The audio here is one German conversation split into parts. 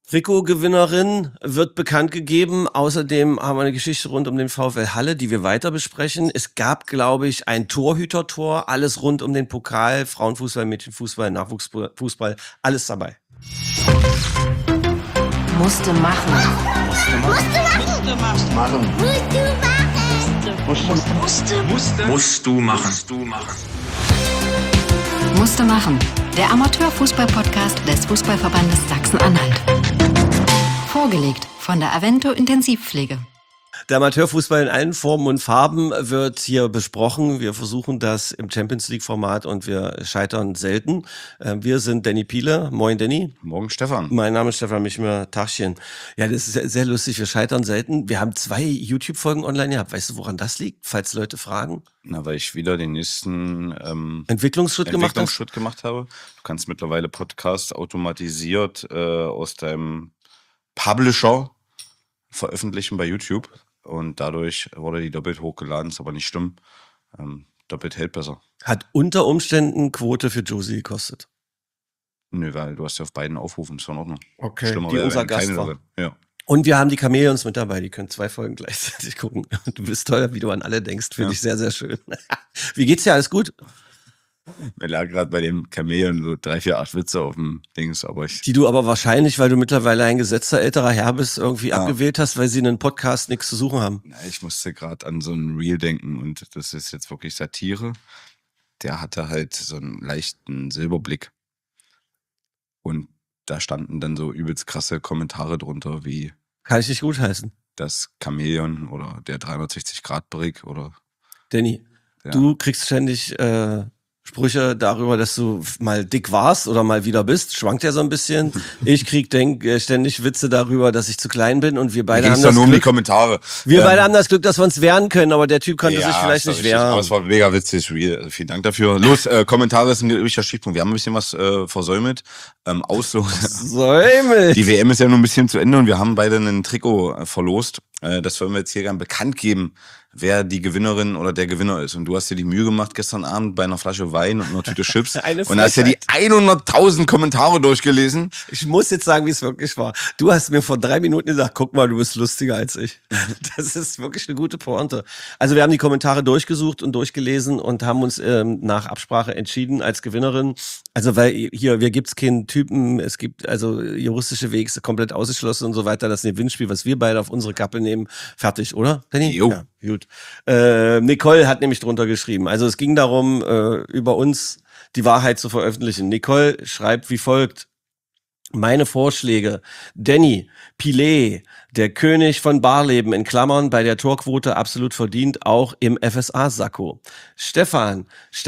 Trikotgewinnerin wird bekannt gegeben. Außerdem haben wir eine Geschichte rund um den VfL Halle, die wir weiter besprechen. Es gab, glaube ich, ein Torhütertor, alles rund um den Pokal, Frauenfußball, Mädchenfußball, Nachwuchsfußball, alles dabei. Musste machen. Musst du machen. Musste machen. Der Amateurfußball-Podcast des Fußballverbandes Sachsen-Anhalt. Vorgelegt von der Avento Intensivpflege. Der Amateurfußball in allen Formen und Farben wird hier besprochen. Wir versuchen das im Champions-League-Format und wir scheitern selten. Wir sind Danny Piele. Moin, Danny. Morgen, Stefan. Mein Name ist Stefan Michmer. Tagchen. Ja, das ist sehr, sehr lustig. Wir scheitern selten. Wir haben 2 YouTube-Folgen online gehabt. Weißt du, woran das liegt? Falls Leute fragen. Na, weil ich wieder den nächsten Entwicklungsschritt gemacht habe. Du kannst mittlerweile Podcasts automatisiert aus deinem Publisher veröffentlichen bei YouTube. Und dadurch wurde die doppelt hochgeladen, ist aber nicht schlimm. Doppelt hält besser. Hat unter Umständen Quote für Josie gekostet. Nö, weil du hast ja auf beiden Aufrufen, ist in Ordnung. Okay, Schlimmer die unser wenn Gast keine war. drin. Ja. Und wir haben die Chamäleons mit dabei, die können 2 Folgen gleichzeitig gucken. Du bist toll, wie du an alle denkst, finde ich sehr, sehr schön. Wie geht's dir, alles gut? Mir lag gerade bei dem Chamäleon so 3, 4, 8 Witze auf dem Dings, aber die du aber wahrscheinlich, weil du mittlerweile ein gesetzter älterer Herr bist, irgendwie abgewählt hast, weil sie in einem Podcast nichts zu suchen haben. Na, ich musste gerade an so ein Reel denken und das ist jetzt wirklich Satire. Der hatte halt so einen leichten Silberblick. Und da standen dann so übelst krasse Kommentare drunter, wie Kann ich nicht gutheißen. das Chamäleon oder der 360-Grad-Brick oder... Danny, Ja. du kriegst ständig Sprüche darüber, dass du mal dick warst oder mal wieder bist. Schwankt ja so ein bisschen. Ich krieg ständig Witze darüber, dass ich zu klein bin und wir beide haben das nur um die Glück. Kommentare. Wir beide haben das Glück, dass wir uns wehren können, aber der Typ konnte sich vielleicht nicht richtig, wehren. aber es war mega witzig, Real. Also vielen Dank dafür. Los, Kommentare ist ein richtiger Stichpunkt. Wir haben ein bisschen was versäumt. Säumel. Die WM ist ja nur ein bisschen zu Ende und wir haben beide ein Trikot verlost. Das wollen wir jetzt hier gerne bekannt geben, wer die Gewinnerin oder der Gewinner ist. Und du hast dir die Mühe gemacht gestern Abend bei einer Flasche Wein und einer Tüte Chips und hast ja die 100.000 Kommentare durchgelesen. Ich muss jetzt sagen, wie es wirklich war. Du hast mir vor 3 Minuten gesagt, guck mal, du bist lustiger als ich. Das ist wirklich eine gute Pointe. Also wir haben die Kommentare durchgesucht und durchgelesen und haben uns nach Absprache entschieden als Gewinnerin. Also weil hier gibt's keinen Typen, es gibt also juristische Wege komplett ausgeschlossen und so weiter. Das ist ein Gewinnspiel, was wir beide auf unsere Kappe nehmen. Fertig, oder, Danny? Jo. Ja, gut. Nicole hat nämlich drunter geschrieben. Also es ging darum, über uns die Wahrheit zu veröffentlichen. Nicole schreibt wie folgt. Meine Vorschläge. Danny, Pilet, der König von Barleben in Klammern, bei der Torquote absolut verdient, auch im FSA-Sakko. Stefan,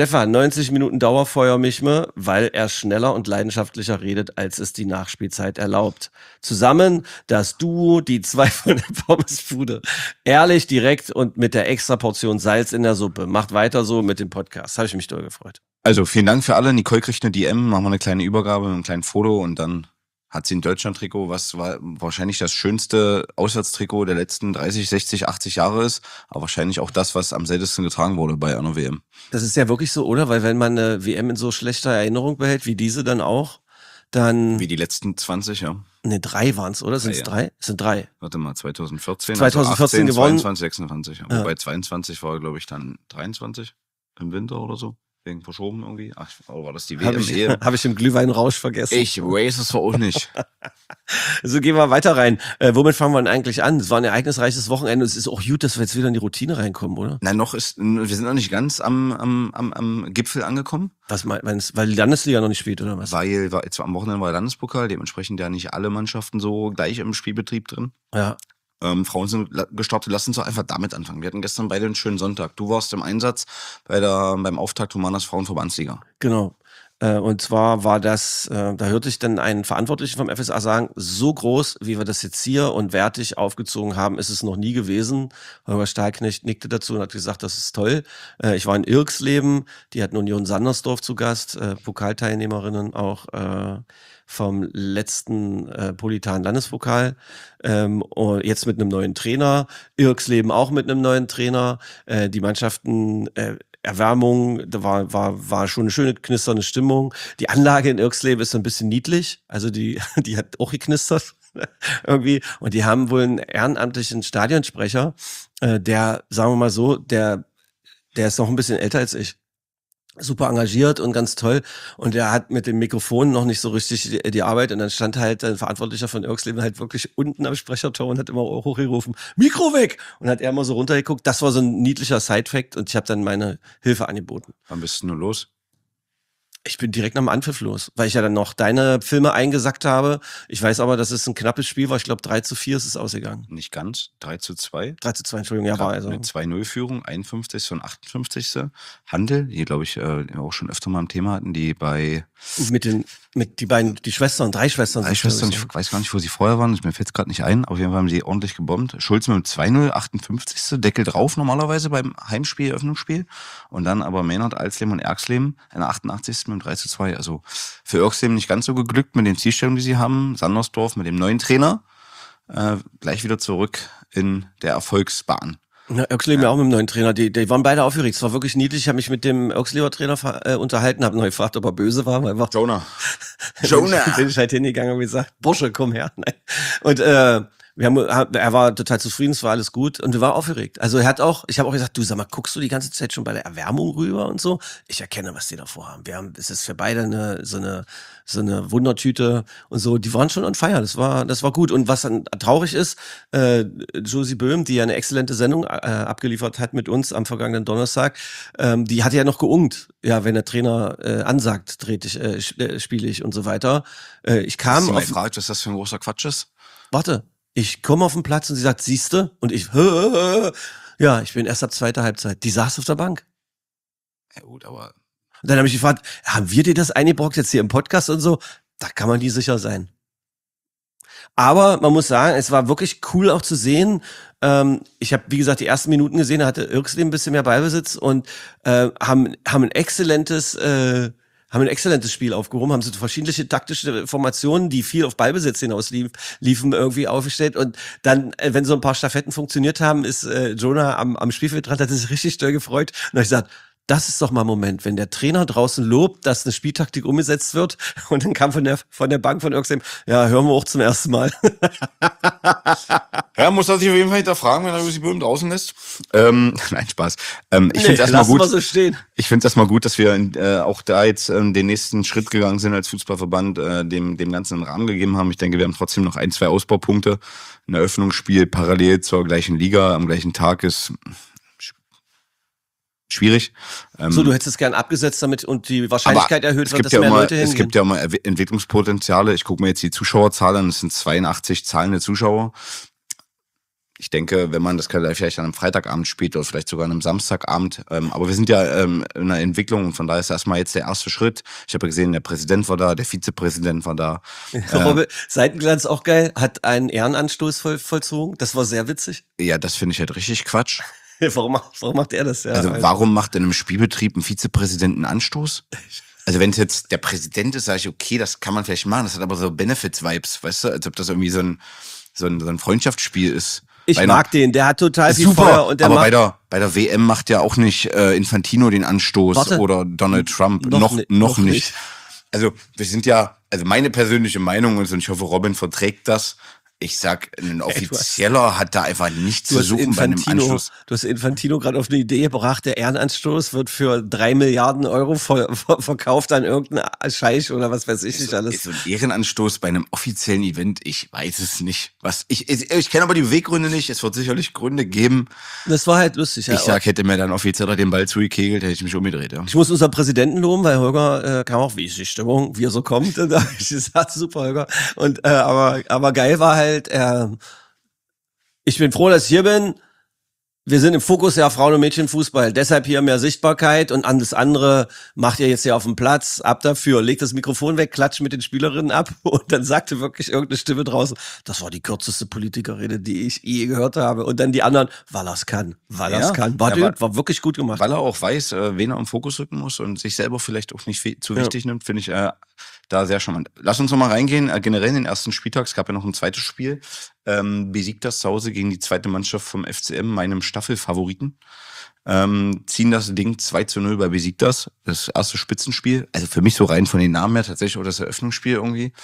90 Minuten Dauerfeuer Michme, weil er schneller und leidenschaftlicher redet, als es die Nachspielzeit erlaubt. Zusammen das Duo, die 2 von der Pommesbude. Ehrlich, direkt und mit der extra Portion Salz in der Suppe. Macht weiter so mit dem Podcast. Habe ich mich doll gefreut. Also vielen Dank für alle. Nicole kriegt eine DM, machen wir eine kleine Übergabe, ein kleines Foto und dann hat sie ein Deutschland-Trikot, was war wahrscheinlich das schönste Auswärtstrikot der letzten 30, 60, 80 Jahre ist, aber wahrscheinlich auch das, was am seltensten getragen wurde bei einer WM. Das ist ja wirklich so, oder? Weil wenn man eine WM in so schlechter Erinnerung behält, wie diese dann auch, dann... Wie die letzten 20, ja. Ne, 3 waren's, oder? Sind es 3? Es sind 3. Warte mal, 2014. 2014 also 18, gewonnen. 22, 26. Ja. Wobei 22 war, glaube ich, dann 23 im Winter oder so. Wegen verschoben irgendwie. Ach, oder war das die WM? Hab ich im Glühweinrausch vergessen. Ich weiß es auch nicht. So, gehen wir weiter rein. Womit fangen wir denn eigentlich an? Es war ein ereignisreiches Wochenende. Es ist auch gut, dass wir jetzt wieder in die Routine reinkommen, oder? Nein, wir sind noch nicht ganz am Gipfel angekommen. Was meinst du? Weil die Landesliga noch nicht spielt, oder was? Weil jetzt am Wochenende war der Landespokal, dementsprechend ja nicht alle Mannschaften so gleich im Spielbetrieb drin. Ja. Frauen sind gestartet, lass uns doch einfach damit anfangen. Wir hatten gestern beide einen schönen Sonntag. Du warst im Einsatz beim Auftakt Humanas Frauenverbandsliga. Genau. Und zwar war das, da hörte ich dann einen Verantwortlichen vom FSA sagen, so groß, wie wir das jetzt hier und wertig aufgezogen haben, ist es noch nie gewesen. Holger Stahlknecht nickte dazu und hat gesagt, das ist toll. Ich war in Irksleben, die hatten Union Sandersdorf zu Gast, Pokalteilnehmerinnen auch vom letzten Politan Landespokal. Und jetzt mit einem neuen Trainer, Irksleben auch mit einem neuen Trainer. Die Mannschaften Erwärmung, da war schon eine schöne knisternde Stimmung. Die Anlage in Irksleben ist so ein bisschen niedlich, also die hat auch geknistert. irgendwie. Und die haben wohl einen ehrenamtlichen Stadionsprecher, der, sagen wir mal so, der ist noch ein bisschen älter als ich. Super engagiert und ganz toll. Und er hat mit dem Mikrofon noch nicht so richtig die Arbeit. Und dann stand halt ein Verantwortlicher von Irksleben halt wirklich unten am Sprechertor und hat immer hochgerufen, Mikro weg! Und hat er immer so runtergeguckt. Das war so ein niedlicher Side-Fact und ich habe dann meine Hilfe angeboten. Wann bist du nur los? Ich bin direkt nach dem Anpfiff los, weil ich ja dann noch deine Filme eingesackt habe. Ich weiß aber, dass es ein knappes Spiel war. Ich glaube, 3:4 ist es ausgegangen. Nicht ganz, 3:2. 3:2, Entschuldigung, ja, war also. Eine 2-0-Führung, 51. und 58. Handel, die, glaube ich, auch schon öfter mal ein Thema hatten, die bei... Mit die beiden, die Schwestern, drei Schwestern. Ich weiß gar nicht, wo sie vorher waren, mir fällt es gerade nicht ein. Auf jeden Fall haben sie ordentlich gebombt. Schulz mit dem 2-0, 58. Deckel drauf normalerweise beim Heimspiel, Eröffnungsspiel. Und dann aber Maynard, Alsleben und Erxleben in der 88. mit dem 3:2. Also für Irksleben nicht ganz so geglückt mit den Zielstellungen, die sie haben. Sandersdorf mit dem neuen Trainer. Gleich wieder zurück in der Erfolgsbahn. Ja, Irksleben ja auch mit dem neuen Trainer. Die waren beide aufgeregt. Es war wirklich niedlich. Ich habe mich mit dem Irksleber Trainer unterhalten, habe noch gefragt, ob er böse war. Weil Jonah. Bin ich halt hingegangen und gesagt, Bursche, komm her. Nein. Und er war total zufrieden, es war alles gut und er war aufgeregt. Also ich habe auch gesagt, du sag mal, guckst du die ganze Zeit schon bei der Erwärmung rüber und so? Ich erkenne, was die davor haben. Es ist für beide so eine Wundertüte und so. Die waren schon on fire. Das war gut. Und was dann traurig ist, Josie Böhm, die ja eine exzellente Sendung abgeliefert hat mit uns am vergangenen Donnerstag, die hatte ja noch geungt. Ja, wenn der Trainer ansagt, spiele ich und so weiter. Ich kam auf... Sie fragt, was das für ein großer Quatsch ist? Warte. Ich komme auf den Platz und sie sagt, siehste? Und ich, ja, ich bin erst ab zweiter Halbzeit. Die saß auf der Bank. Ja gut, aber... Und dann habe ich gefragt, haben wir dir das eingebrockt jetzt hier im Podcast und so? Da kann man nie sicher sein. Aber man muss sagen, es war wirklich cool auch zu sehen. Ich habe, wie gesagt, die ersten Minuten gesehen, da hatte Irksleben ein bisschen mehr Ballbesitz und haben ein exzellentes Spiel aufgehoben, haben so verschiedene taktische Formationen, die viel auf Ballbesitz hinaus liefen, irgendwie aufgestellt. Und dann, wenn so ein paar Stafetten funktioniert haben, ist Jonah am Spielfeldrand, hat sich richtig doll gefreut. Und habe ich gesagt, das ist doch mal ein Moment, wenn der Trainer draußen lobt, dass eine Spieltaktik umgesetzt wird. Und dann kam von der Bank von Irksleben, ja, hören wir auch zum ersten Mal. Ja, muss er sich auf jeden Fall hinterfragen, wenn er Josie Böhm draußen lässt. Nein, Spaß. Ich finde es erstmal gut. So stehen. Ich finde es erstmal gut, dass wir auch da jetzt den nächsten Schritt gegangen sind als Fußballverband, dem Ganzen einen Rahmen gegeben haben. Ich denke, wir haben trotzdem noch 1-2 Ausbaupunkte. Ein Eröffnungsspiel parallel zur gleichen Liga am gleichen Tag ist schwierig. So, du hättest es gern abgesetzt damit und die Wahrscheinlichkeit erhöht wird, dass mehr Leute hingehen. Es gibt ja immer Entwicklungspotenziale. Ich gucke mir jetzt die Zuschauerzahlen an, es sind 82 zahlende Zuschauer. Ich denke, wenn man das vielleicht an einem Freitagabend spielt oder vielleicht sogar an einem Samstagabend, aber wir sind ja in einer Entwicklung und von daher ist erstmal jetzt der erste Schritt. Ich habe ja gesehen, der Präsident war da, der Vizepräsident war da. Robbe, Seitenglanz auch geil, hat einen Ehrenanstoß vollzogen, das war sehr witzig. Ja, das finde ich halt richtig Quatsch. Warum macht er das? Ja, also warum macht in einem Spielbetrieb ein Vizepräsident einen Anstoß? Also wenn es jetzt der Präsident ist, sage ich, okay, das kann man vielleicht machen, das hat aber so Benefits-Vibes, weißt du, als ob das irgendwie so ein Freundschaftsspiel ist. Ich mag den, der hat total viel Feuer. Und der aber bei der WM macht ja auch nicht Infantino den Anstoß oder Donald Trump. Noch nicht. Also wir sind ja, also meine persönliche Meinung und ich hoffe, Robin verträgt das. Ich sag, ein Offizieller hat da einfach nichts zu suchen bei einem Anstoß. Du hast Infantino gerade auf eine Idee gebracht, der Ehrenanstoß wird für 3 Milliarden Euro verkauft an irgendeinen Scheich oder was weiß ich nicht alles. Ist so ein Ehrenanstoß bei einem offiziellen Event? Ich weiß es nicht. Ich kenne aber die Beweggründe nicht. Es wird sicherlich Gründe geben. Das war halt lustig. Ich sag, hätte mir dann Offizieller den Ball zugekegelt, hätte ich mich umgedreht. Ja. Ich muss unseren Präsidenten loben, weil Holger kam auch, wie ist die Stimmung, wie er so kommt. Und da habe ich gesagt, super Holger. Und aber geil war halt, ich bin froh, dass ich hier bin. Wir sind im Fokus ja Frauen- und Mädchenfußball. Deshalb hier mehr Sichtbarkeit und alles andere macht ihr jetzt hier auf dem Platz. Ab dafür. Legt das Mikrofon weg, klatscht mit den Spielerinnen ab und dann sagte wirklich irgendeine Stimme draußen, das war die kürzeste Politikerrede, die ich je gehört habe. Und dann die anderen, weil er es kann. War wirklich gut gemacht. Weil er auch weiß, wen er im Fokus rücken muss und sich selber vielleicht auch nicht zu wichtig nimmt, finde ich da sehr charmant. Lass uns noch mal reingehen, generell in den ersten Spieltag. Es gab ja noch ein zweites Spiel. Besiktas zu Hause gegen die zweite Mannschaft vom FCM, meinem Staffelfavoriten. Ziehen das Ding 2-0 bei Besiktas. Das erste Spitzenspiel. Also für mich so rein von den Namen her tatsächlich auch das Eröffnungsspiel irgendwie.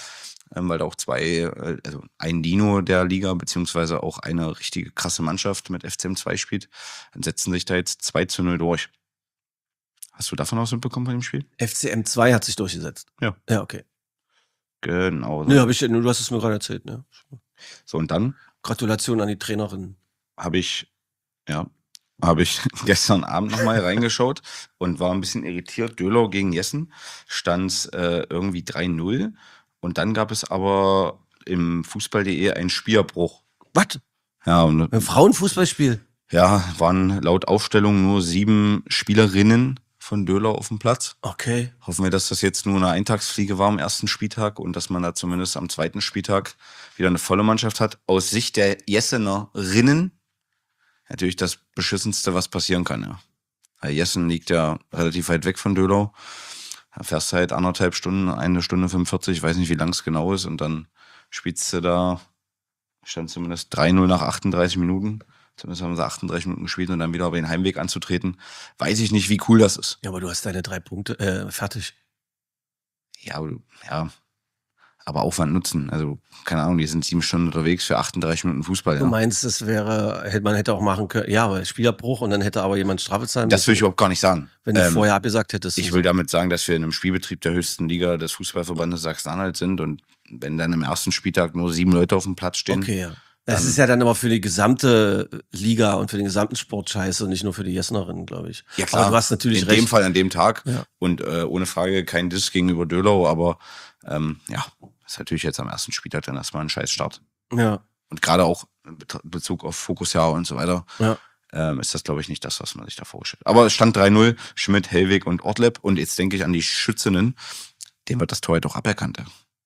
weil da auch also ein Dino der Liga, beziehungsweise auch eine richtige krasse Mannschaft mit FCM2 spielt. Dann setzen sich da jetzt 2-0 durch. Hast du davon was mitbekommen bei dem Spiel? FCM2 hat sich durchgesetzt. Ja. Ja, okay. Genau. So. Nee, du hast es mir gerade erzählt, ne? So, und dann? Gratulation an die Trainerin. Habe ich gestern Abend nochmal reingeschaut und war ein bisschen irritiert. Döhlau gegen Jessen stand irgendwie 3-0 und dann gab es aber im Fußball.de einen Spielerbruch. Was? Ja, und ein Frauenfußballspiel? Ja, waren laut Aufstellung nur 7 Spielerinnen von Döhlau auf dem Platz. Okay. Hoffen wir, dass das jetzt nur eine Eintagsfliege war am ersten Spieltag und dass man da zumindest am zweiten Spieltag wieder eine volle Mannschaft hat. Aus Sicht der Jessenerinnen natürlich das Beschissenste, was passieren kann, ja. Weil Jessen liegt ja relativ weit weg von Döhlau. Da fährst du halt 1,5 Stunden, 1 Stunde 45, ich weiß nicht, wie lang es genau ist. Und dann spielst du da, stand zumindest 3-0 nach 38 Minuten. Zumindest haben sie 38 Minuten gespielt und dann wieder über den Heimweg anzutreten. Weiß ich nicht, wie cool das ist. Ja, aber du hast deine 3 Punkte fertig. Ja, aber Aufwand nutzen. Also, keine Ahnung, die sind 7 Stunden unterwegs für 38 Minuten Fußball. Ja. Du meinst, man hätte auch machen können, ja, aber Spielabbruch und dann hätte aber jemand Strafe zahlen müssen. Das will ich überhaupt gar nicht sagen. Wenn du vorher abgesagt hättest. Ich will damit sagen, dass wir in einem Spielbetrieb der höchsten Liga des Fußballverbandes Sachsen-Anhalt sind und wenn dann im ersten Spieltag nur 7 Leute auf dem Platz stehen. Okay, ja. Das ist ja dann aber für die gesamte Liga und für den gesamten Sport scheiße und nicht nur für die Jessenerinnen, glaube ich. Ja, klar. Aber du hast natürlich in recht. dem Fall, an dem Tag. Ja. Und ohne Frage kein Diss gegenüber Döhlau, aber ist natürlich jetzt am ersten Spieltag dann erstmal ein Scheißstart. Ja. Und gerade auch in Bezug auf Fokusjahr und so weiter, ja. Ist das, glaube ich, nicht das, was man sich da vorstellt. Aber es stand 3-0, Schmidt, Hellwig und Ortleb. Und jetzt denke ich an die Schützinnen, denen wird das Tor doch aberkannt.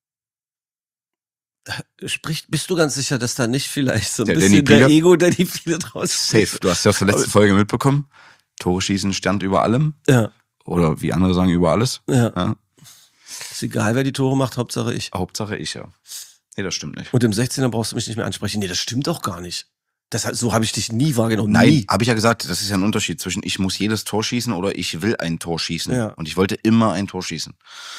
Bist du ganz sicher, dass da nicht vielleicht so ein der bisschen der Ego, der die viele draus Safe. Du hast ja aus der letzten Folge mitbekommen. Tore schießen stand über allem. Ja. Oder wie andere sagen, über alles. Ja. Ist egal, wer die Tore macht, Hauptsache ich. Hauptsache ich, ja. Nee, das stimmt nicht. Und im 16er brauchst du mich nicht mehr ansprechen. Nee, das stimmt doch gar nicht. So habe ich dich nie wahrgenommen. Nein, habe ich ja gesagt, das ist ja ein Unterschied zwischen ich muss jedes Tor schießen oder ich will ein Tor schießen. Ja. Und ich wollte immer ein Tor schießen.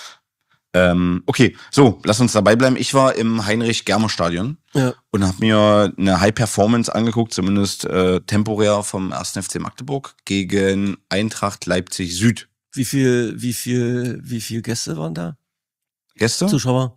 Okay, so, lass uns dabei bleiben. Ich war im Heinrich-Germer-Stadion und habe mir eine High-Performance angeguckt, zumindest temporär vom 1. FC Magdeburg gegen Eintracht Leipzig Süd. Wie viel Gäste waren da? Gäste? Zuschauer?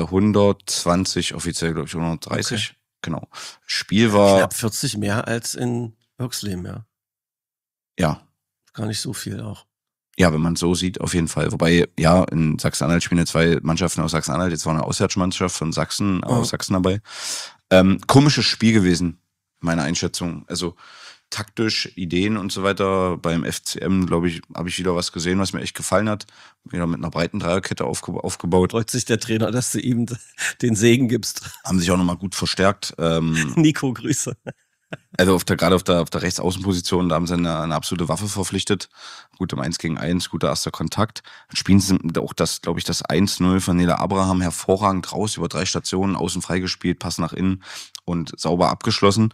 120 offiziell, glaube ich, 130. Okay. Genau. Spiel war... Knapp 40 mehr als in Höxleben, ja. Ja. Gar nicht so viel auch. Ja, wenn man es so sieht, auf jeden Fall. Wobei, ja, in Sachsen-Anhalt spielen ja 2 Mannschaften aus Sachsen-Anhalt. Jetzt war eine Auswärtsmannschaft von Sachsen, aus Sachsen dabei. Komisches Spiel gewesen, meine Einschätzung. Also taktisch, Ideen und so weiter. Beim FCM, glaube ich, habe ich wieder was gesehen, was mir echt gefallen hat. Wieder mit einer breiten Dreierkette aufgebaut. Freut sich der Trainer, dass du ihm den Segen gibst. Haben sich auch nochmal gut verstärkt. Nico, Grüße. Also gerade auf der Rechtsaußenposition, da haben sie eine absolute Waffe verpflichtet. Gut im 1 gegen 1, guter erster Kontakt. Dann spielen sie auch das 1-0 von Nela Abraham hervorragend raus, über 3 Stationen, außen freigespielt, Pass nach innen und sauber abgeschlossen.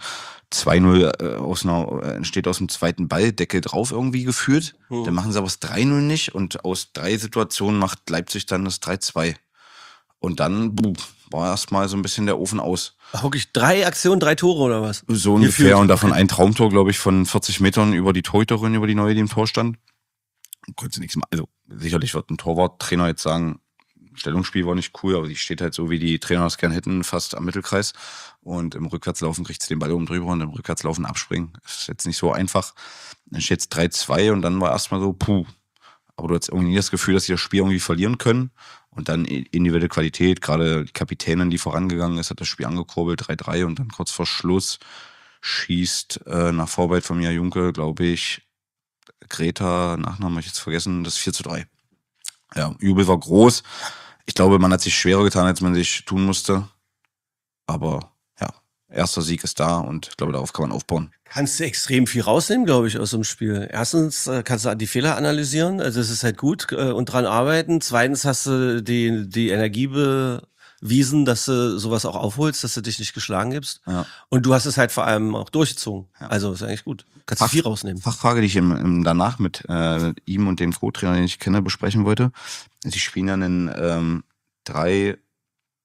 2-0 entsteht aus dem zweiten Ball, Deckel drauf irgendwie geführt. Dann machen sie aber das 3-0 nicht und aus 3 Situationen macht Leipzig dann das 3-2. Und dann war erstmal so ein bisschen der Ofen aus. Ach, wirklich 3 Aktionen, 3 Tore oder was? So ungefähr. Und davon ein Traumtor, glaube ich, von 40 Metern über die Torhüterin, über die neue, die im Tor stand. Konntest du nichts machen. Also sicherlich wird ein Torwarttrainer jetzt sagen, Stellungsspiel war nicht cool, aber die steht halt so, wie die Trainer das gern hätten, fast am Mittelkreis. Und im Rückwärtslaufen kriegt sie den Ball oben drüber und im Rückwärtslaufen abspringen. Das ist jetzt nicht so einfach. Dann steht es 3-2 und dann war erstmal so, Aber du hast irgendwie nie das Gefühl, dass sie das Spiel irgendwie verlieren können. Und dann individuelle Qualität, gerade die Kapitänin, die vorangegangen ist, hat das Spiel angekurbelt, 3-3 und dann kurz vor Schluss schießt nach Vorarbeit von Mia Junke, glaube ich, Greta, Nachnamen habe ich jetzt vergessen, das 4-3. Ja, Jubel war groß. Ich glaube, man hat sich schwerer getan, als man sich tun musste. Aber ja, erster Sieg ist da und ich glaube, darauf kann man aufbauen. Kannst du extrem viel rausnehmen, glaube ich, aus dem Spiel. Erstens kannst du die Fehler analysieren, also es ist halt gut und dran arbeiten. Zweitens hast du die Energie bewiesen, dass du sowas auch aufholst, dass du dich nicht geschlagen gibst. Ja. Und du hast es halt vor allem auch durchgezogen. Ja. Also ist eigentlich gut. Kannst du viel rausnehmen. Fachfrage, die ich danach mit ihm und dem Co-Trainer, den ich kenne, besprechen wollte. Sie spielen ja einen 3-5-2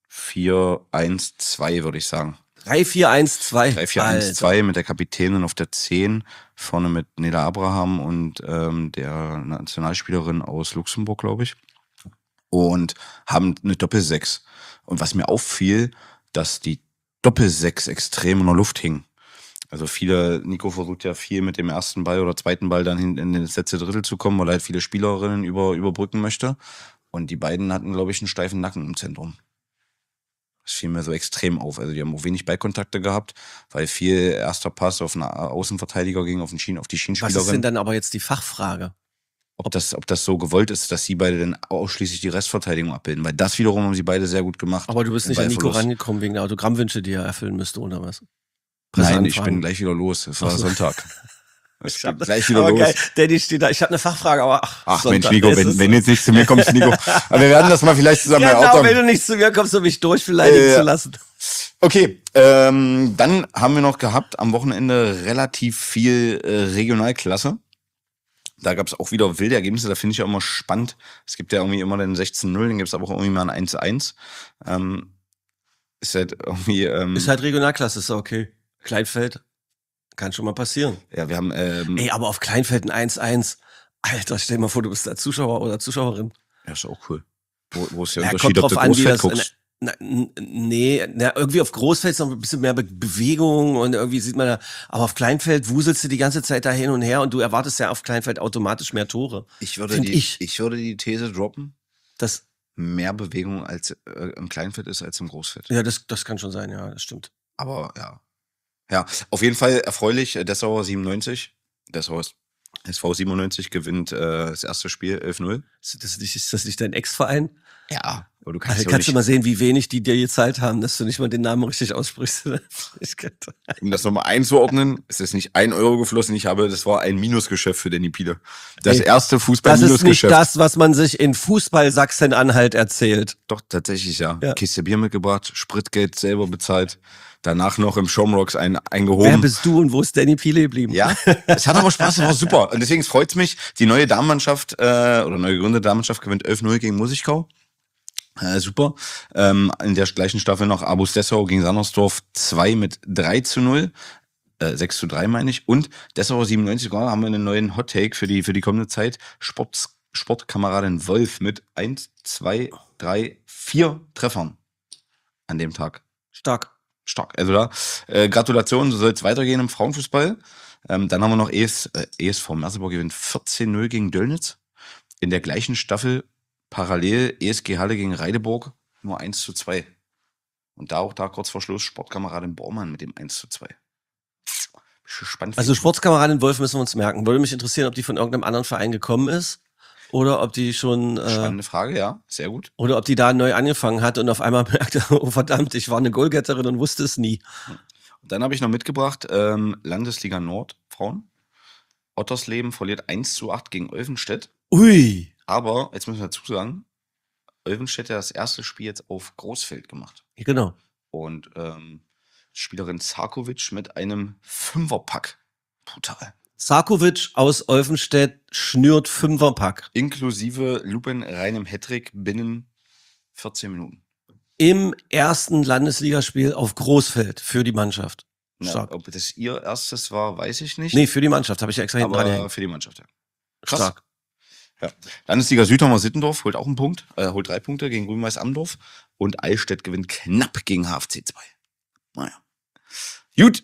3-4-1-2, würde ich sagen. 3-4-1-2. 3-4-1-2 mit der Kapitänin auf der 10, vorne mit Neda Abraham und der Nationalspielerin aus Luxemburg, glaube ich. Und haben eine Doppel-6. Und was mir auffiel, dass die Doppel-6 extrem in der Luft hing. Also Nico versucht ja viel mit dem ersten Ball oder zweiten Ball dann in das letzte Drittel zu kommen, weil er halt viele Spielerinnen überbrücken möchte. Und die beiden hatten, glaube ich, einen steifen Nacken im Zentrum. Das fiel mir so extrem auf. Also die haben auch wenig Ballkontakte gehabt, weil viel erster Pass auf einen Außenverteidiger ging, auf die Schienenspielerin. Was ist denn dann aber jetzt die Fachfrage? Ob das so gewollt ist, dass sie beide dann ausschließlich die Restverteidigung abbilden. Weil das wiederum haben sie beide sehr gut gemacht. Aber du bist nicht an Nico rangekommen wegen der Autogrammwünsche, die er erfüllen müsste, oder was? Nein, ich bin gleich wieder los. Es war Sonntag. Ich bin gleich wieder los. Geil. Danny steht da. Ich habe eine Fachfrage, aber ach Sonntag, Mensch, Nico, wenn jetzt nicht zu mir kommst, Nico. Aber wir werden das mal vielleicht zusammen erörtern. Wenn du nicht zu mir kommst, um mich durchbeleidigen zu lassen. Okay, dann haben wir noch gehabt am Wochenende relativ viel Regionalklasse. Da gab es auch wieder wilde Ergebnisse, da finde ich ja immer spannend. Es gibt ja irgendwie immer den 16-0, dann gibt es aber auch irgendwie mal ein 1-1. Ist halt irgendwie... ist halt Regionalklasse, ist okay. Kleinfeld, kann schon mal passieren. Ja, wir haben... aber auf Kleinfeld ein 1-1. Alter, stell dir mal vor, du bist da Zuschauer oder Zuschauerin. Ja, ist auch cool. Wo ist der Unterschied, ob du Großfeld guckst? Irgendwie auf Großfeld ist noch ein bisschen mehr Bewegung und irgendwie sieht man da, aber auf Kleinfeld wuselst du die ganze Zeit da hin und her und du erwartest ja auf Kleinfeld automatisch mehr Tore. Ich würde die These droppen, dass mehr Bewegung als im Kleinfeld ist als im Großfeld. Ja, das kann schon sein, ja, das stimmt. Aber ja, auf jeden Fall erfreulich, Dessauer 97, Dessauer SV 97 gewinnt das erste Spiel 11-0. Ist das nicht dein Ex-Verein? Ja, aber du kannst du mal sehen, wie wenig die dir gezahlt haben, dass du nicht mal den Namen richtig aussprichst. Um das nochmal einzuordnen, es ist nicht 1 Euro geflossen, das war ein Minusgeschäft für Danny Piele. Das erste Fußball-Minusgeschäft. Das ist nicht das, was man sich in Fußball Sachsen-Anhalt erzählt. Doch, tatsächlich, ja. Kiste Bier mitgebracht, Spritgeld selber bezahlt. Danach noch im Showrocks eingehoben. Wer bist du und wo ist Danny Piele geblieben? Ja, es hat aber Spaß, es war super. Und deswegen freut es mich, die neue Damenmannschaft oder neu gegründete Damenmannschaft gewinnt 11-0 gegen Musikau. Super. In der gleichen Staffel noch Abus Dessau gegen Sandersdorf 2 mit 3-0. 6-3 meine ich. Und Dessau 97 haben wir einen neuen Hot-Take für die kommende Zeit. Sportkameradin Wolf mit 1, 2, 3, 4 Treffern an dem Tag. Stark. Also da, Gratulation, so soll es weitergehen im Frauenfußball. Dann haben wir noch ESV Merseburg gewinnt 14-0 gegen Döllnitz. In der gleichen Staffel parallel ESG Halle gegen Reideburg nur 1-2. Und da kurz vor Schluss Sportkameradin Bormann mit dem 1-2. Spannend. Also Sportskameradin Wolf müssen wir uns merken. Würde mich interessieren, ob die von irgendeinem anderen Verein gekommen ist. Oder ob die schon... Spannende Frage, ja. Sehr gut. Oder ob die da neu angefangen hat und auf einmal merkte, oh verdammt, ich war eine Goalgetterin und wusste es nie. Und dann habe ich noch mitgebracht, Landesliga Nord, Frauen. Ottersleben verliert 1-8 gegen Olvenstedt. Ui. Aber, jetzt müssen wir dazu sagen, Olvenstedt hat das erste Spiel jetzt auf Großfeld gemacht. Genau. Und Spielerin Zarkovic mit einem 5er-Pack. Brutal. Zarkovic aus Olvenstedt schnürt 5er-Pack. Inklusive lupenreinem Hattrick binnen 14 Minuten. Im ersten Landesligaspiel auf Großfeld für die Mannschaft. Stark. Ob das ihr erstes war, weiß ich nicht. Nee, für die Mannschaft, habe ich ja extra hinten dran gehängt. Für die Mannschaft, ja. Krass. Stark. Ja. Landesliga Süd haben wir Sittendorf, holt auch einen Punkt, holt 3 Punkte gegen Grün-Weiß Amdorf. Und Eichstätt gewinnt knapp gegen HFC 2. Naja. Gut.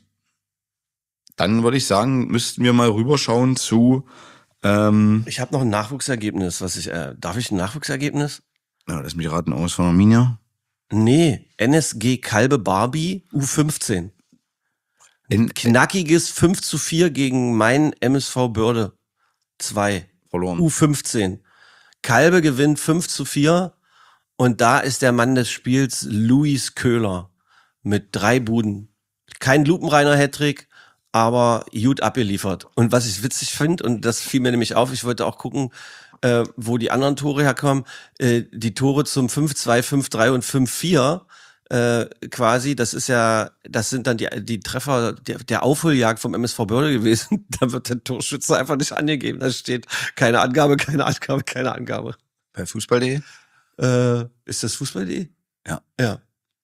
Dann würde ich sagen, müssten wir mal rüberschauen zu... Ich habe noch ein Nachwuchsergebnis. Darf ich ein Nachwuchsergebnis? Ja, lass mich raten, aus von Arminia. Nee, NSG Kalbe Barbie, U15. Ein knackiges 5-4 gegen mein MSV Börde 2. Verloren. U15. Kalbe gewinnt 5-4 und da ist der Mann des Spiels Luis Köhler mit 3 Buden. Kein lupenreiner Hattrick, aber gut abgeliefert. Und was ich witzig finde, und das fiel mir nämlich auf, ich wollte auch gucken, wo die anderen Tore herkommen, die Tore zum 5-2, 5-3 und 5-4 quasi, das sind dann die Treffer der Aufholjagd vom MSV Börde gewesen. Da wird der Torschütze einfach nicht angegeben. Da steht keine Angabe. Bei Fußball.de? Ist das Fußball.de? Ja. Ja.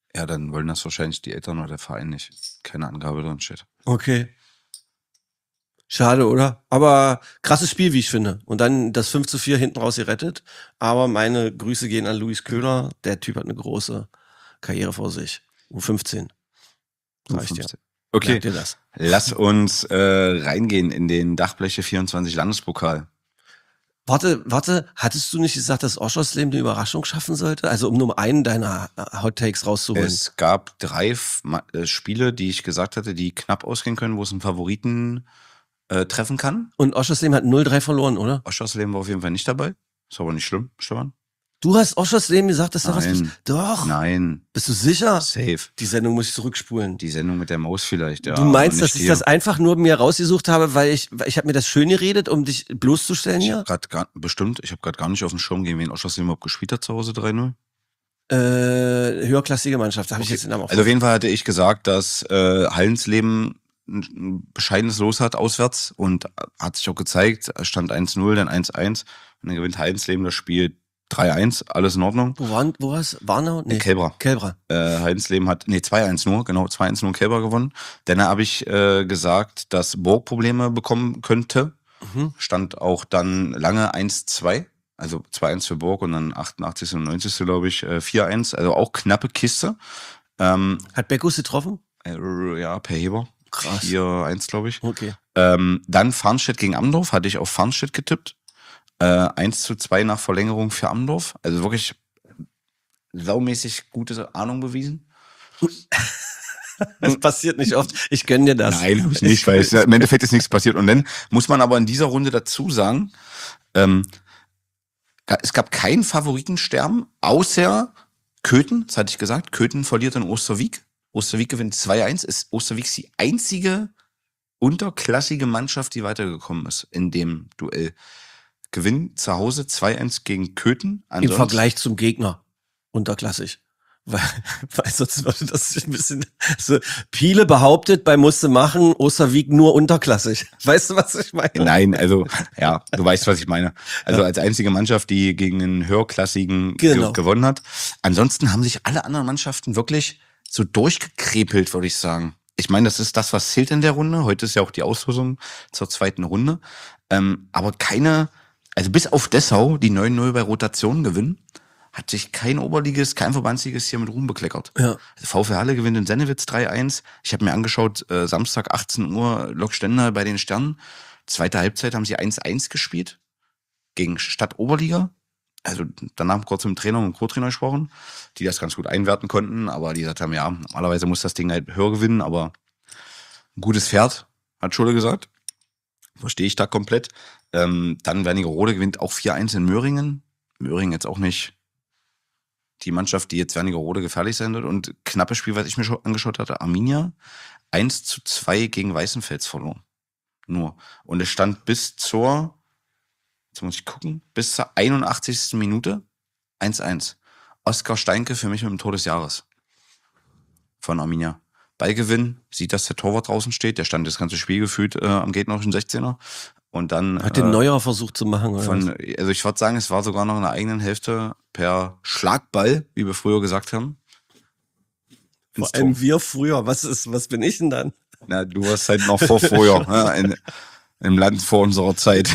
Ja, dann wollen das wahrscheinlich die Eltern oder der Verein nicht. Keine Angabe drin steht. Okay. Schade, oder? Aber krasses Spiel, wie ich finde. Und dann das 5:4 hinten raus gerettet. Aber meine Grüße gehen an Luis Köhler. Der Typ hat eine große Karriere vor sich. U15. Reicht ja. Okay, Merkt ihr das? lass uns reingehen in den Dachbleche 24 Landespokal. Warte, hattest du nicht gesagt, dass Oschersleben eine Überraschung schaffen sollte? Also um nur einen deiner Hot Takes rauszuholen. Es gab 3 Spiele, die ich gesagt hatte, die knapp ausgehen können, wo es einen Favoriten treffen kann. Und Oschersleben hat 0-3 verloren, oder? Oschersleben war auf jeden Fall nicht dabei. Ist aber nicht schlimm, Stefan. Du hast Oschersleben gesagt, dass da was Nein. ist? Doch. Nein, Bist du sicher? safe. Die Sendung muss ich zurückspulen. Die Sendung mit der Maus vielleicht, ja. Du meinst, aber dass nicht ich das einfach nur mir rausgesucht habe, weil ich habe mir das schön geredet, um dich bloßzustellen Ich hier? habe gerade gar nicht auf dem Schirm, gegen wen Oschersleben überhaupt gespielt hat zu Hause 3-0. Höherklassige Mannschaft, da habe ich jetzt den Namen Also auf jeden Fall hatte ich gesagt, dass Hallensleben ein bescheidenes Los hat auswärts und hat sich auch gezeigt, stand 1-0, dann 1-1 und dann gewinnt Hallensleben das Spiel 3-1, alles in Ordnung. Wo war's? Warnau? Nee. Kälbra. Hallensleben hat, 2-1 nur, genau, 2-1 nur in Kälbra gewonnen. Dann habe ich gesagt, dass Burg Probleme bekommen könnte. Stand auch dann lange 1-2, also 2-1 für Burg und dann 88. und 90. glaube ich 4-1, also auch knappe Kiste. Hat Beckus getroffen? Ja, per Heber. Krass. 4-1, glaube ich. Okay. Dann Farnstedt gegen Amdorf, hatte ich auf Farnstedt getippt. 1-2 nach Verlängerung für Amdorf. Also wirklich saumäßig gute Ahnung bewiesen. Das passiert nicht oft. Ich gönn dir das. Nein, hab ich nicht, weil im Endeffekt ist nichts passiert. Und dann muss man aber in dieser Runde dazu sagen, es gab kein Favoritensterben, außer Köthen, das hatte ich gesagt. Köthen verliert in Osterwieck. Osterwieck gewinnt 2-1. Ist Osterwieck die einzige unterklassige Mannschaft, die weitergekommen ist in dem Duell. Gewinn zu Hause 2-1 gegen Köthen. Im Vergleich zum Gegner unterklassig. Weil sonst würde das ein bisschen so. Piele behauptet, bei Musste machen, Osterwieck nur unterklassig. Weißt du, was ich meine? Nein, also, ja, du weißt, was ich meine. Also als einzige Mannschaft, die gegen einen höherklassigen gewonnen hat. Ansonsten haben sich alle anderen Mannschaften wirklich so durchgekrepelt, würde ich sagen. Ich meine, das ist das, was zählt in der Runde. Heute ist ja auch die Auslosung zur zweiten Runde. Aber also bis auf Dessau, die 9-0 bei Rotation gewinnen, hat sich kein Oberligist, kein Verbandsligist hier mit Ruhm bekleckert. Ja. Also VfL Halle gewinnt in Sennewitz 3-1. Ich habe mir angeschaut, Samstag 18 Uhr, Lok Stendal bei den Sternen. Zweite Halbzeit haben sie 1-1 gespielt gegen Stadt Oberliga. Also danach kurz mit dem Trainer und Co-Trainer gesprochen, die das ganz gut einwerten konnten, aber die gesagt haben, ja, normalerweise muss das Ding halt höher gewinnen, aber ein gutes Pferd, hat Schule gesagt. Verstehe ich da komplett. Dann Wernigerode gewinnt auch 4-1 in Möhringen. Möhringen jetzt auch nicht die Mannschaft, die jetzt Wernigerode gefährlich sein wird. Und knappes Spiel, was ich mir schon angeschaut hatte, Arminia 1-2 gegen Weißenfels verloren. Nur. Und es stand bis zur 81. Minute 1-1. Oskar Steinke für mich mit dem Tor des Jahres von Arminia. Ballgewinn, sieht, dass der Torwart draußen steht, der stand das ganze Spiel gefühlt am gegnerischen 16er. Und dann hat den Neuer versucht zu machen, oder? Also ich würde sagen, es war sogar noch in der eigenen Hälfte per Schlagball, wie wir früher gesagt haben. Vor allem wir früher. Was bin ich denn dann? Na, du warst halt noch vorher, ne? Im Land vor unserer Zeit.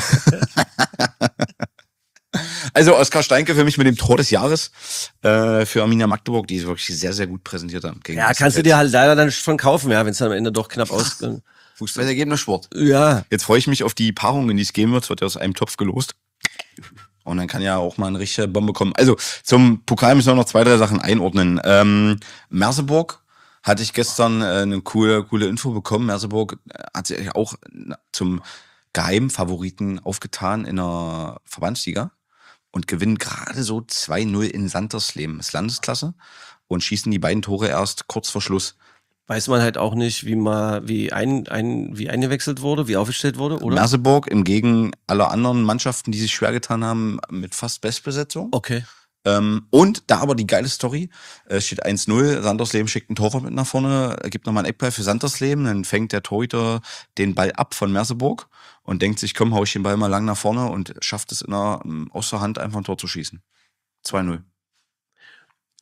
Also Oskar Steinke für mich mit dem Tor des Jahres für Arminia Magdeburg, die ist wirklich sehr, sehr gut präsentiert haben. Ja, kannst du dir halt leider dann schon kaufen, ja, wenn es am Ende doch knapp ausgeht. Fußballergebnissport. Ja. Jetzt freue ich mich auf die Paarungen, die es geben wird. Es wird ja aus einem Topf gelost. Und dann kann ja auch mal eine richtige Bombe kommen. Also zum Pokal müssen wir noch 2, 3 Sachen einordnen. Merseburg hatte ich gestern eine coole Info bekommen. Merseburg hat sich auch zum Geheimfavoriten aufgetan in der Verbandsliga und gewinnen gerade so 2-0 in Santersleben. Das ist Landesklasse und schießen die beiden Tore erst kurz vor Schluss. Weiß man halt auch nicht, wie eingewechselt wurde, wie aufgestellt wurde, oder? Merseburg im Gegen aller anderen Mannschaften, die sich schwer getan haben, mit fast Bestbesetzung. Okay. Und da aber die geile Story, steht 1-0, Sandersleben schickt einen Torwart mit nach vorne, gibt nochmal einen Eckball für Sandersleben, dann fängt der Torhüter den Ball ab von Merseburg und denkt sich, komm, hau ich den Ball mal lang nach vorne und schafft es aus der Hand einfach ein Tor zu schießen. 2-0.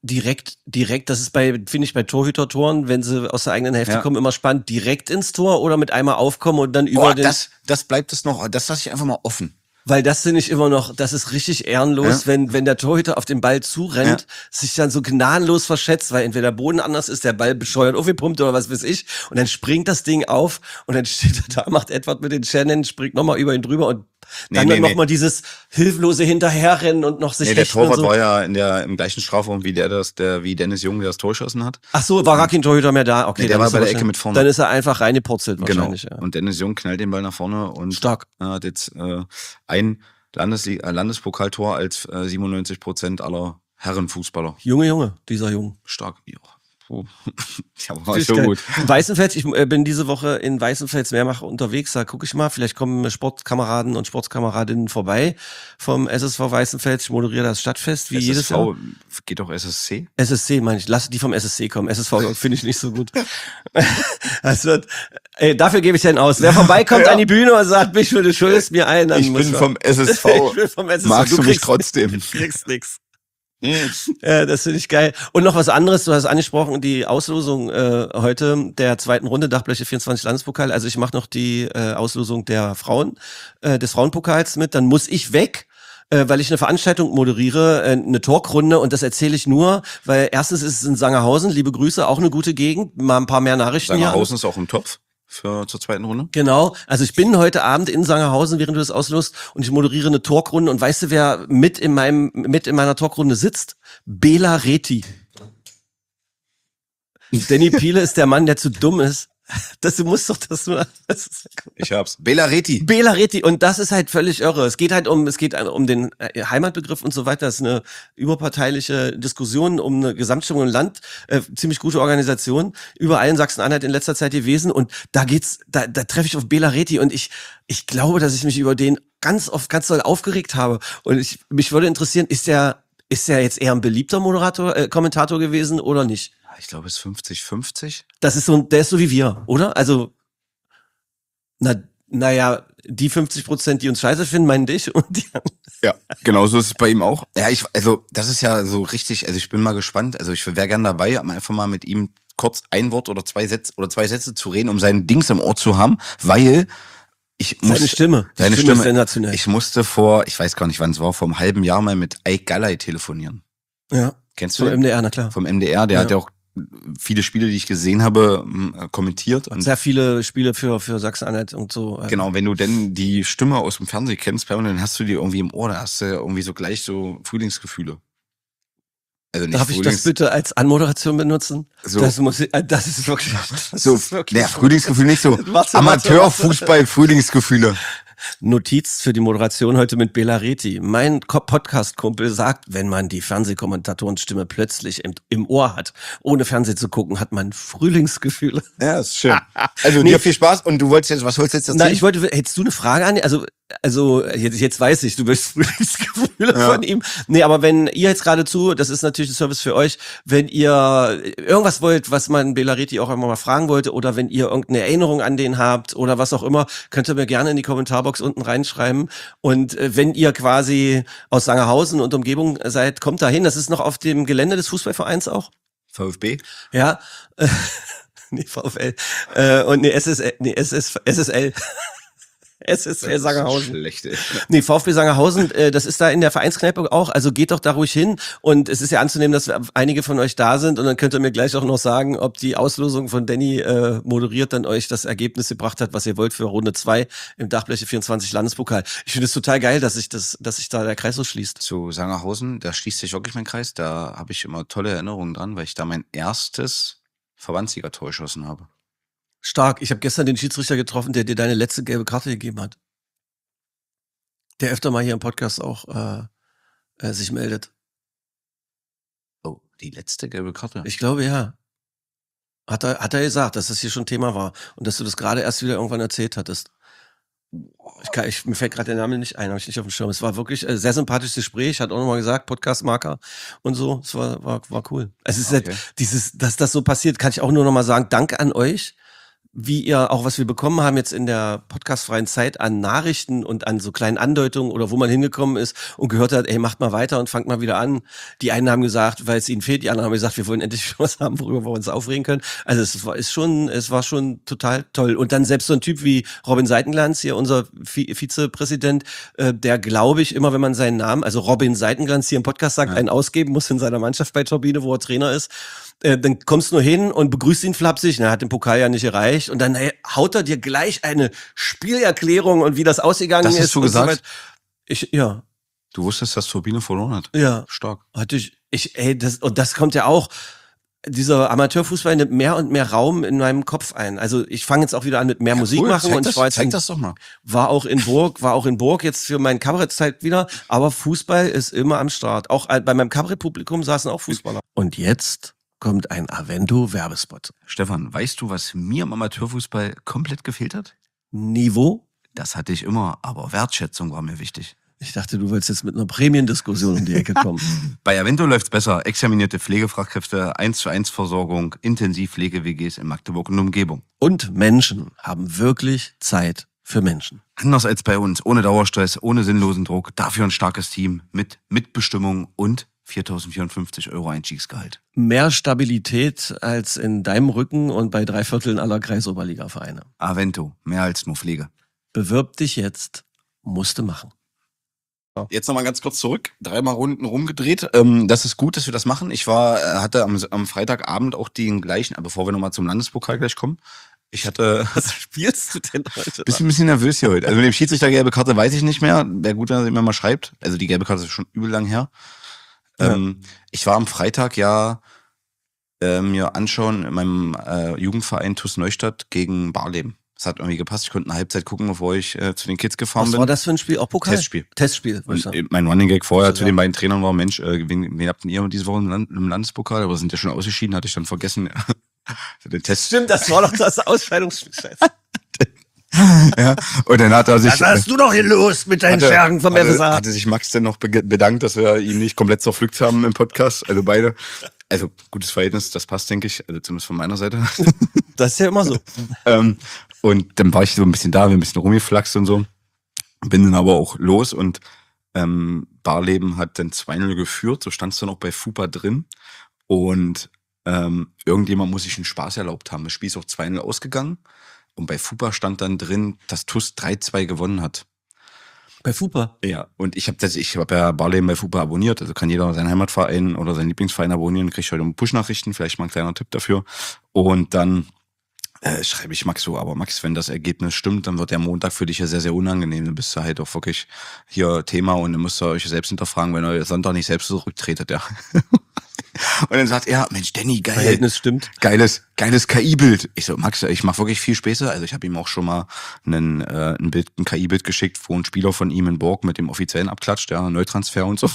direkt, das ist finde ich bei Torhüter-Toren, wenn sie aus der eigenen Hälfte kommen, immer spannend, direkt ins Tor oder mit einmal aufkommen und dann über das bleibt es noch, das lasse ich einfach mal offen. Weil das finde ich immer noch, das ist richtig ehrenlos, wenn der Torhüter auf den Ball zurennt, sich dann so gnadenlos verschätzt, weil entweder der Boden anders ist, der Ball bescheuert aufgepumpt oder was weiß ich, und dann springt das Ding auf und dann steht er da, macht Edward mit den Shannon, springt nochmal über ihn drüber und dann nochmal dieses hilflose Hinterherrennen und noch sich der Torwart war ja im gleichen Strafraum wie wie Dennis Jung, der das Tor geschossen hat. Ach so, war gar kein Torhüter mehr da. Okay, der war bei der Ecke mit vorne. Dann ist er einfach reingepurzelt wahrscheinlich. Genau. Ja. Und Dennis Jung knallt den Ball nach vorne und stark. Hat jetzt ein Landespokaltor als 97% aller Herrenfußballer. Junge, dieser Jung. Stark. Ja. Ja, war so gut. Weißenfels, ich bin diese Woche in Weißenfels Mehrmacher unterwegs, da gucke ich mal, vielleicht kommen Sportkameraden und Sportkameradinnen vorbei vom SSV Weißenfels, ich moderiere das Stadtfest, wie jedes Jahr. Geht doch SSC? SSC meine ich, lass die vom SSC kommen, SSV finde ich nicht so gut. Dafür gebe ich den aus. Wer vorbeikommt an die Bühne und sagt, mich du schuldest mir ein, dann ich bin vom SSV. Ich bin vom SSV. Magst du mich trotzdem? Du kriegst nix. Das finde ich geil. Und noch was anderes, du hast angesprochen, die Auslosung heute der zweiten Runde, Dachbleche 24 Landespokal. Also ich mache noch die Auslosung der Frauen, des Frauenpokals mit. Dann muss ich weg, weil ich eine Veranstaltung moderiere, eine Talkrunde, und das erzähle ich nur, weil erstens ist es in Sangerhausen, liebe Grüße, auch eine gute Gegend, mal ein paar mehr Nachrichten hier. Sangerhausen ist auch im Topf zur zweiten Runde? Genau, also ich bin heute Abend in Sangerhausen, während du das auslost, und ich moderiere eine Talkrunde, und weißt du, wer mit in meiner Talkrunde sitzt? Bela Reti. Danny Piele ist der Mann, der zu dumm ist. Du musst doch das nur. Ich hab's. Bela Reti. Und das ist halt völlig irre. Es geht um den Heimatbegriff und so weiter. Das ist eine überparteiliche Diskussion um eine Gesamtstimmung im Land. Ziemlich gute Organisation. Überall in Sachsen-Anhalt in letzter Zeit gewesen. Und da treffe ich auf Bela Reti, und ich glaube, dass ich mich über den ganz doll aufgeregt habe. Und mich würde interessieren, ist der jetzt eher ein beliebter Kommentator gewesen oder nicht? Ich glaube, es ist 50-50. Der ist so wie wir, oder? Also, naja, die 50%, die uns scheiße finden, meinen dich, und die anderen. Ja, genau so ist es bei ihm auch. Ja, das ist ja so richtig, also ich bin mal gespannt, also ich wäre gern dabei, einfach mal mit ihm kurz ein Wort oder zwei Sätze zu reden, um seinen Dings im Ohr zu haben, weil seine Stimme ist sensationell. Ich musste ich weiß gar nicht wann es war, vor einem halben Jahr mal mit Eik Galley telefonieren. Ja. Kennst du? Vom MDR, na klar. Vom MDR, der hat ja auch viele Spiele, die ich gesehen habe, kommentiert. Und sehr viele Spiele für Sachsen-Anhalt und so. Genau, wenn du denn die Stimme aus dem Fernsehen kennst, dann hast du die irgendwie im Ohr, da hast du irgendwie so gleich so Frühlingsgefühle. Also nicht Darf ich das bitte als Anmoderation benutzen? So. Das ist wirklich so. Frühlingsgefühl nicht so. Amateur-Fußball-Frühlingsgefühle. Notiz für die Moderation heute mit Bela Reti. Mein Podcast-Kumpel sagt, wenn man die Fernsehkommentatorenstimme plötzlich im Ohr hat, ohne Fernsehen zu gucken, hat man Frühlingsgefühle. Ja, ist schön. Also dir viel Spaß, und was wolltest du jetzt erzählen? Hättest du eine Frage an? Also jetzt weiß ich, du möchtest Frühlingsgefühle von ihm. Nee, aber wenn ihr jetzt geradezu, das ist natürlich ein Service für euch, wenn ihr irgendwas wollt, was man Bela Reti auch einmal mal fragen wollte, oder wenn ihr irgendeine Erinnerung an den habt oder was auch immer, könnt ihr mir gerne in die Kommentarbox unten reinschreiben. Und wenn ihr quasi aus Sangerhausen und Umgebung seid, kommt da hin. Das ist noch auf dem Gelände des Fußballvereins auch. VfB? Ja. Nee, VfL. Und nee, SSL. SSL Sangerhausen. Schlecht, ey. Nee, VfB Sangerhausen, das ist da in der Vereinskneipe auch, also geht doch da ruhig hin, und es ist ja anzunehmen, dass einige von euch da sind, und dann könnt ihr mir gleich auch noch sagen, ob die Auslosung von Danny moderiert dann euch das Ergebnis gebracht hat, was ihr wollt für Runde 2 im Dachbleche 24 Landespokal. Ich finde es total geil, dass sich da der Kreis so schließt. Zu Sangerhausen, da schließt sich wirklich mein Kreis, da habe ich immer tolle Erinnerungen dran, weil ich da mein erstes Verbandsligator geschossen habe. Stark. Ich habe gestern den Schiedsrichter getroffen, der dir deine letzte gelbe Karte gegeben hat. Der öfter mal hier im Podcast auch sich meldet. Oh, die letzte gelbe Karte? Ich glaube, ja. Hat er gesagt, dass das hier schon Thema war und dass du das gerade erst wieder irgendwann erzählt hattest. Mir fällt gerade der Name nicht ein, habe ich nicht auf dem Schirm. Es war wirklich ein sehr sympathisches Gespräch, hat auch nochmal gesagt, Podcast-Marker und so. Es war cool. Es ist halt dass das so passiert, kann ich auch nur nochmal sagen, danke an euch. wie ihr auch, was wir bekommen haben jetzt in der podcastfreien Zeit an Nachrichten und an so kleinen Andeutungen oder wo man hingekommen ist und gehört hat, ey, macht mal weiter und fangt mal wieder an. Die einen haben gesagt, weil es ihnen fehlt, die anderen haben gesagt, wir wollen endlich was haben, worüber wir uns aufregen können. Also es war schon total toll. Und dann selbst so ein Typ wie Robin Seitenglanz, hier unser Vizepräsident, der, glaube ich, immer wenn man seinen Namen, also Robin Seitenglanz hier im Podcast sagt, einen ausgeben muss in seiner Mannschaft bei Turbine, wo er Trainer ist, dann kommst du nur hin und begrüßt ihn flapsig, er hat den Pokal ja nicht erreicht und dann haut er dir gleich eine Spielerklärung und wie das ausgegangen ist. Das hast du gesagt? So ja. Du wusstest, dass Turbine verloren hat? Ja. Stark. Das kommt ja auch, dieser Amateurfußball nimmt mehr und mehr Raum in meinem Kopf ein. Also ich fange jetzt auch wieder an mit mehr Musik machen. Zeig das doch mal. War auch in Burg jetzt für meine Kabarettzeit wieder, aber Fußball ist immer am Start. Auch bei meinem Kabarettpublikum saßen auch Fußballer. Und jetzt kommt ein Avento-Werbespot. Stefan, weißt du, was mir im Amateurfußball komplett gefehlt hat? Niveau? Das hatte ich immer, aber Wertschätzung war mir wichtig. Ich dachte, du wolltest jetzt mit einer Prämiendiskussion um die Ecke kommen. Bei Avento läuft's besser. Examinierte Pflegefachkräfte, 1:1 Versorgung, Intensivpflege-WGs in Magdeburg und Umgebung. Und Menschen haben wirklich Zeit für Menschen. Anders als bei uns, ohne Dauerstress, ohne sinnlosen Druck, dafür ein starkes Team mit Mitbestimmung und 4.054 € Einstiegsgehalt. Mehr Stabilität als in deinem Rücken und bei 3/4 aller Kreisoberliga-Vereine. Avento, mehr als nur Pflege. Bewirb dich jetzt, musste machen. Jetzt nochmal ganz kurz zurück, 3-mal Runden rumgedreht. Das ist gut, dass wir das machen. Ich hatte am Freitagabend auch den gleichen, bevor wir nochmal zum Landespokal gleich kommen. Was spielst du denn heute? Bist ein bisschen nervös hier heute. Also mit dem Schiedsrichter gelbe Karte weiß ich nicht mehr. Wäre gut, wenn er mir mal schreibt. Also die gelbe Karte ist schon übel lang her. Ja. Ich war am Freitag mir anschauen in meinem Jugendverein TuS Neustadt gegen Barleben. Das hat irgendwie gepasst. Ich konnte eine Halbzeit gucken, bevor ich zu den Kids gefahren bin. Was war das für ein Spiel? Auch Pokal? Testspiel. Mein Running Gag vorher zu den beiden Trainern war, Mensch, wen habt ihr diese Woche im Landespokal? Aber sind ja schon ausgeschieden, hatte ich dann vergessen. Den Test. Stimmt, das war doch das Ausscheidungsspiel. Ja, und dann hat er sich. Was hast du doch hier los mit deinen Schergen vom FSA? Hatte sich Max dann noch bedankt, dass wir ihn nicht komplett zerpflückt haben im Podcast. Also beide. Also gutes Verhältnis, das passt, denke ich. Also zumindest von meiner Seite. Das ist ja immer so. Und dann war ich so ein bisschen da, ein bisschen rumgeflaxt und so. Bin dann aber auch los und Barleben hat dann 2-0 geführt. So stand es dann auch bei FUPA drin. Und irgendjemand muss sich einen Spaß erlaubt haben. Das Spiel ist auch 2-0 ausgegangen. Und bei FUPA stand dann drin, dass TuS 3-2 gewonnen hat. Bei FUPA? Ja, und ich hab ja Barleben bei FUPA abonniert. Also kann jeder seinen Heimatverein oder seinen Lieblingsverein abonnieren. Kriegt heute Push-Nachrichten, vielleicht mal ein kleiner Tipp dafür. Und dann schreibe ich Max so, aber Max, wenn das Ergebnis stimmt, dann wird der Montag für dich ja sehr, sehr unangenehm. Dann bist du halt auch wirklich hier Thema und dann müsst ihr euch selbst hinterfragen, wenn ihr Sonntag nicht selbst zurücktretet, ja. Und dann sagt er, Mensch, Danny, geil. Verhältnis stimmt. Geiles KI-Bild. Ich so, Max, ich mache wirklich viel Späße. Also ich habe ihm auch schon mal ein KI-Bild geschickt, wo ein Spieler von ihm in Borg mit dem offiziellen abklatscht, ja, Neutransfer und so.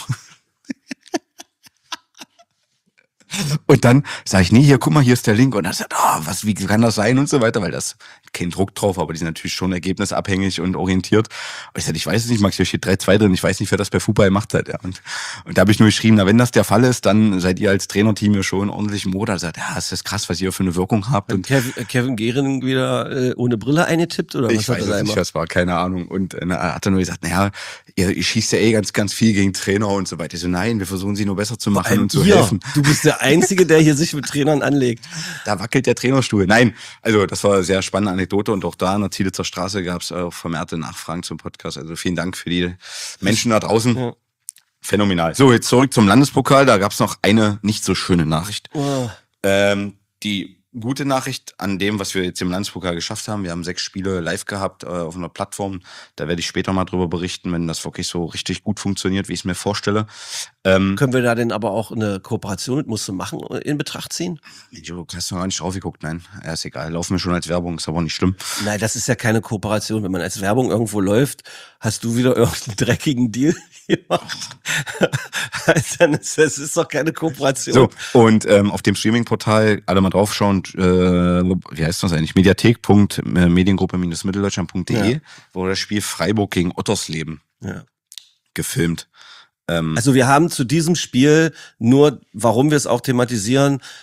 Und dann sage ich, nee, hier, guck mal, hier ist der Link. Und dann sagt wie kann das sein und so weiter, weil das kein Druck drauf, aber die sind natürlich schon ergebnisabhängig und orientiert. Und ich sage, ich weiß es nicht, Max, hier steht 3-2 drin, ich weiß nicht, wer das bei Fußball macht hat. Ja. Und da habe ich nur geschrieben, wenn das der Fall ist, dann seid ihr als Trainerteam ja schon ordentlich im Motor. Sagt, ja, ist das krass, was ihr für eine Wirkung habt. Und Kevin Gehring wieder ohne Brille eingetippt oder was ich weiß es nicht, was war, keine Ahnung. Und er hat dann nur gesagt, naja, ihr schießt ja ganz, ganz viel gegen Trainer und so weiter. Ich so, nein, wir versuchen sie nur besser zu machen und zu helfen. Du bist der Einzige, der hier sich mit Trainern anlegt. Da wackelt der Trainerstuhl. Nein, also das war eine sehr spannende Anekdote und auch da an der Zielitzer Straße gab es vermehrte Nachfragen zum Podcast. Also vielen Dank für die Menschen da draußen. Ja. Phänomenal. So, jetzt zurück zum Landespokal. Da gab es noch eine nicht so schöne Nachricht. Oh. Die gute Nachricht an dem, was wir jetzt im Landespokal geschafft haben. Wir haben 6 Spiele live gehabt auf einer Plattform. Da werde ich später mal drüber berichten, wenn das wirklich so richtig gut funktioniert, wie ich es mir vorstelle. Können wir da denn aber auch eine Kooperation mit Musste machen in Betracht ziehen? Du hast noch gar nicht drauf geguckt, nein. Ja, ist egal. Laufen wir schon als Werbung, ist aber nicht schlimm. Nein, das ist ja keine Kooperation. Wenn man als Werbung irgendwo läuft, hast du wieder irgendeinen dreckigen Deal gemacht. Das ist doch keine Kooperation. So, und auf dem Streaming-Portal, alle mal draufschauen, wie heißt das eigentlich? Mediengruppe-mitteldeutschland.de, wo das Spiel Freiburg gegen Ottersleben gefilmt. Also wir haben zu diesem Spiel nur, warum wir es auch thematisieren,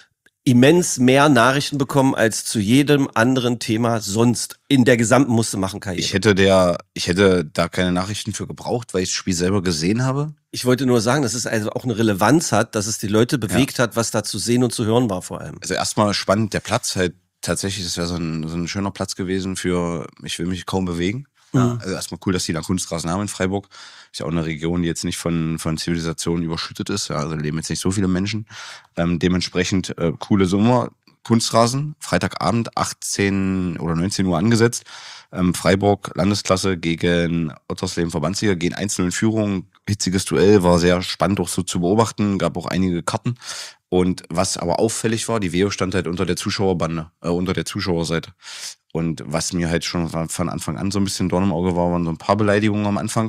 immens mehr Nachrichten bekommen als zu jedem anderen Thema sonst in der gesamten Musste-Machen-Karriere. Ich hätte da keine Nachrichten für gebraucht, weil ich das Spiel selber gesehen habe. Ich wollte nur sagen, dass es also auch eine Relevanz hat, dass es die Leute bewegt hat, was da zu sehen und zu hören war vor allem. Also erstmal spannend, der Platz halt tatsächlich, das wäre so ein schöner Platz gewesen für, ich will mich kaum bewegen. Ja, also erstmal cool, dass die da Kunstrasen haben in Freiburg. Ist ja auch eine Region, die jetzt nicht von Zivilisation überschüttet ist. Ja, also leben jetzt nicht so viele Menschen. Dementsprechend coole Sommer. Kunstrasen, Freitagabend, 18 oder 19 Uhr angesetzt. Freiburg, Landesklasse gegen Ottersleben Verbandsliga, gehen 1-0 in Führung. Hitziges Duell, war sehr spannend auch so zu beobachten, gab auch einige Karten. Und was aber auffällig war, die Veo stand halt unter der Zuschauerbande, unter der Zuschauerseite. Und was mir halt schon von Anfang an so ein bisschen Dorn im Auge war, waren so ein paar Beleidigungen am Anfang.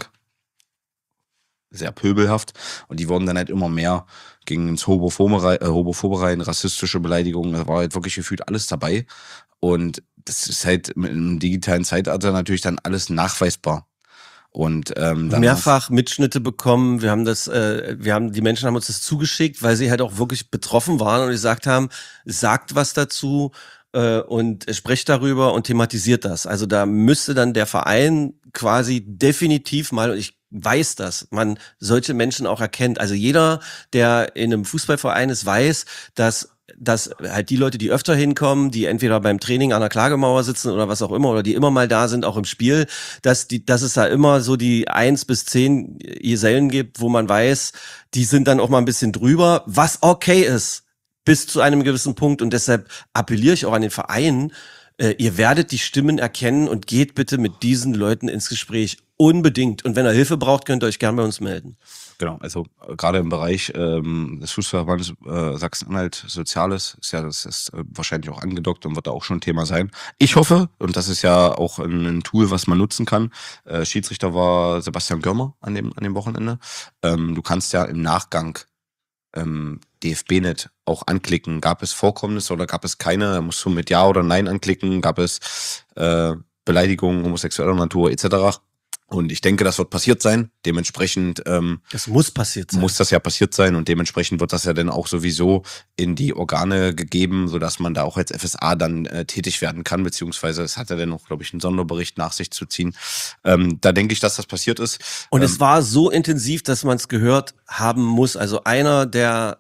Sehr pöbelhaft. Und die wurden dann halt immer mehr, gingen ins Homophoberei, rassistische Beleidigungen. Da war halt wirklich gefühlt alles dabei. Und das ist halt im digitalen Zeitalter natürlich dann alles nachweisbar. Und dann mehrfach Mitschnitte bekommen. Die Menschen haben uns das zugeschickt, weil sie halt auch wirklich betroffen waren und gesagt haben, sagt was dazu und sprecht darüber und thematisiert das. Also da müsste dann der Verein quasi definitiv mal, und ich weiß das, man solche Menschen auch erkennt. Also jeder, der in einem Fußballverein ist, weiß, dass halt die Leute, die öfter hinkommen, die entweder beim Training an der Klagemauer sitzen oder was auch immer, oder die immer mal da sind, auch im Spiel, dass es da immer so die 1 bis 10 Gesellen gibt, wo man weiß, die sind dann auch mal ein bisschen drüber, was okay ist, bis zu einem gewissen Punkt. Und deshalb appelliere ich auch an den Verein, ihr werdet die Stimmen erkennen und geht bitte mit diesen Leuten ins Gespräch. Unbedingt. Und wenn ihr Hilfe braucht, könnt ihr euch gerne bei uns melden. Genau, also gerade im Bereich des Fußballverbandes Sachsen-Anhalt Soziales das ist wahrscheinlich auch angedockt und wird da auch schon Thema sein. Ich hoffe, und das ist ja auch ein Tool, was man nutzen kann, Schiedsrichter war Sebastian Görmer an dem Wochenende. Du kannst ja im Nachgang DFB-Net auch anklicken. Gab es Vorkommnisse oder gab es keine? Da musst du mit Ja oder Nein anklicken. Gab es Beleidigungen homosexueller Natur etc.? Und ich denke, das wird passiert sein. Dementsprechend das muss passiert sein. Muss das ja passiert sein und dementsprechend wird das ja dann auch sowieso in die Organe gegeben, sodass man da auch als FSA dann tätig werden kann, beziehungsweise es hat ja dann noch, glaube ich, einen Sonderbericht nach sich zu ziehen. Da denke ich, dass das passiert ist. Und es war so intensiv, dass man es gehört haben muss. Also einer der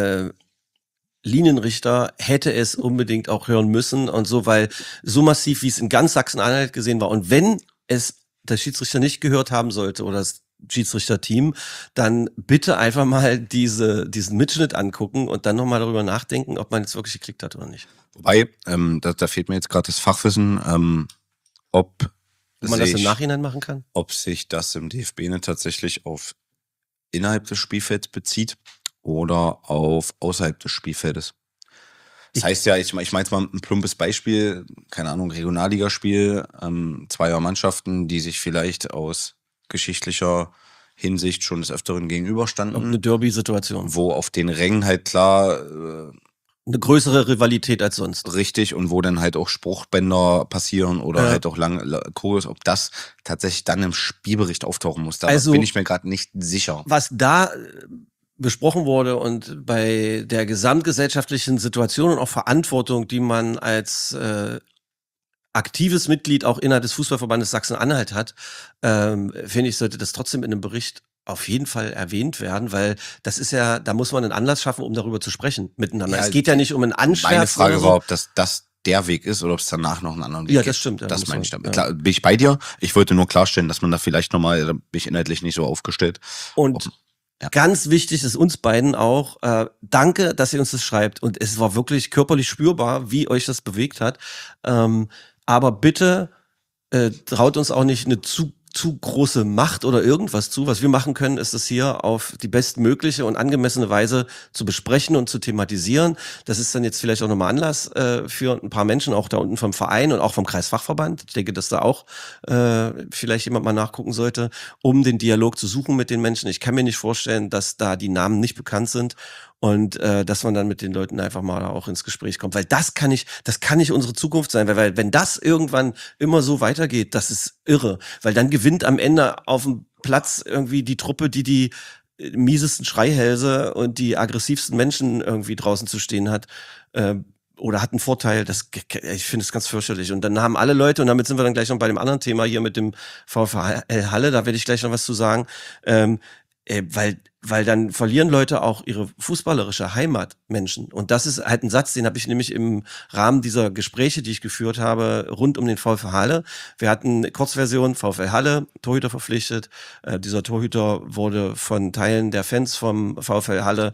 Linienrichter hätte es unbedingt auch hören müssen und so, weil so massiv, wie es in ganz Sachsen-Anhalt gesehen war. Und wenn es der Schiedsrichter nicht gehört haben sollte oder das Schiedsrichterteam, dann bitte einfach mal diesen Mitschnitt angucken und dann nochmal darüber nachdenken, ob man jetzt wirklich geklickt hat oder nicht. Wobei, da fehlt mir jetzt gerade das Fachwissen, ob man das im Nachhinein machen kann? Ob sich das im DFB nicht tatsächlich auf innerhalb des Spielfelds bezieht oder auf außerhalb des Spielfeldes. Das heißt ja, ich meine jetzt mal ein plumpes Beispiel, keine Ahnung, Regionalligaspiel, zweier Mannschaften, die sich vielleicht aus geschichtlicher Hinsicht schon des Öfteren gegenüberstanden. Eine Derby-Situation. Wo auf den Rängen halt klar eine größere Rivalität als sonst. Richtig, und wo dann halt auch Spruchbänder passieren oder halt auch lange Choreos, ob das tatsächlich dann im Spielbericht auftauchen muss. Da bin ich mir gerade nicht sicher. Was da besprochen wurde und bei der gesamtgesellschaftlichen Situation und auch Verantwortung, die man als aktives Mitglied auch innerhalb des Fußballverbandes Sachsen-Anhalt hat, finde ich, sollte das trotzdem in einem Bericht auf jeden Fall erwähnt werden, weil das ist ja, da muss man einen Anlass schaffen, um darüber zu sprechen miteinander. Ja, es geht ja nicht um ein Anschwärzen. Meine Frage war, ob das der Weg ist oder ob es danach noch einen anderen Weg gibt. Ja, das stimmt. Ja, das meine ich damit. Klar, bin ich bei dir. Ich wollte nur klarstellen, dass man da vielleicht nochmal, da bin ich inhaltlich nicht so aufgestellt. Und ganz wichtig ist uns beiden auch, danke, dass ihr uns das schreibt. Und es war wirklich körperlich spürbar, wie euch das bewegt hat. Aber bitte traut uns auch nicht eine zu große Macht oder irgendwas zu. Was wir machen können, ist es hier auf die bestmögliche und angemessene Weise zu besprechen und zu thematisieren. Das ist dann jetzt vielleicht auch nochmal Anlass für ein paar Menschen, auch da unten vom Verein und auch vom Kreisfachverband. Ich denke, dass da auch vielleicht jemand mal nachgucken sollte, um den Dialog zu suchen mit den Menschen. Ich kann mir nicht vorstellen, dass da die Namen nicht bekannt sind. Und dass man dann mit den Leuten einfach mal auch ins Gespräch kommt. Weil das kann nicht unsere Zukunft sein. Weil wenn das irgendwann immer so weitergeht, das ist irre. Weil dann gewinnt am Ende auf dem Platz irgendwie die Truppe, die miesesten Schreihälse und die aggressivsten Menschen irgendwie draußen zu stehen hat, oder hat einen Vorteil, ich finde es ganz fürchterlich. Und dann haben alle Leute, und damit sind wir dann gleich noch bei dem anderen Thema hier mit dem VfL Halle, da werde ich gleich noch was zu sagen, weil dann verlieren Leute auch ihre fußballerische Heimat, Menschen. Und das ist halt ein Satz, den habe ich nämlich im Rahmen dieser Gespräche, die ich geführt habe, rund um den VfL Halle. Wir hatten Kurzversion, VfL Halle, Torhüter verpflichtet. Dieser Torhüter wurde von Teilen der Fans vom VfL Halle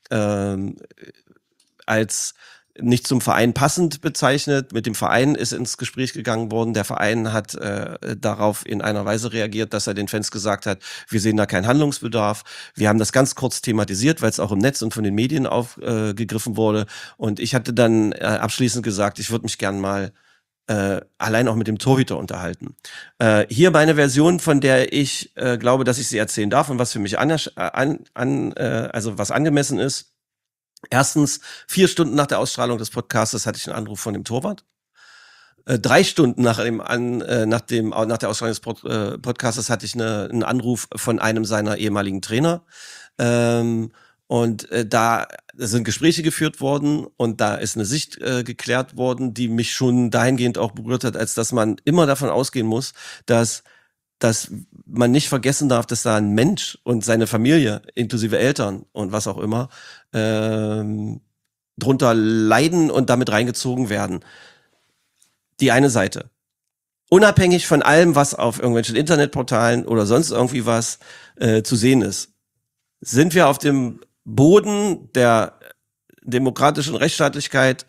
als nicht zum Verein passend bezeichnet. Mit dem Verein ist ins Gespräch gegangen worden. Der Verein hat darauf in einer Weise reagiert, dass er den Fans gesagt hat, wir sehen da keinen Handlungsbedarf. Wir haben das ganz kurz thematisiert, weil es auch im Netz und von den Medien aufgegriffen wurde. Und ich hatte dann abschließend gesagt, ich würde mich gern mal allein auch mit dem Torhüter unterhalten. Hier meine Version, von der ich glaube, dass ich sie erzählen darf und was für mich also was angemessen ist. Erstens, 4 Stunden nach der Ausstrahlung des Podcastes hatte ich einen Anruf von dem Torwart. 3 Stunden nach der Ausstrahlung des Podcastes hatte ich einen Anruf von einem seiner ehemaligen Trainer. Und da sind Gespräche geführt worden und da ist eine Sicht geklärt worden, die mich schon dahingehend auch berührt hat, als dass man immer davon ausgehen muss, dass man nicht vergessen darf, dass da ein Mensch und seine Familie, inklusive Eltern und was auch immer, drunter leiden und damit reingezogen werden. Die eine Seite. Unabhängig von allem, was auf irgendwelchen Internetportalen oder sonst irgendwie was zu sehen ist, sind wir auf dem Boden der demokratischen Rechtsstaatlichkeit,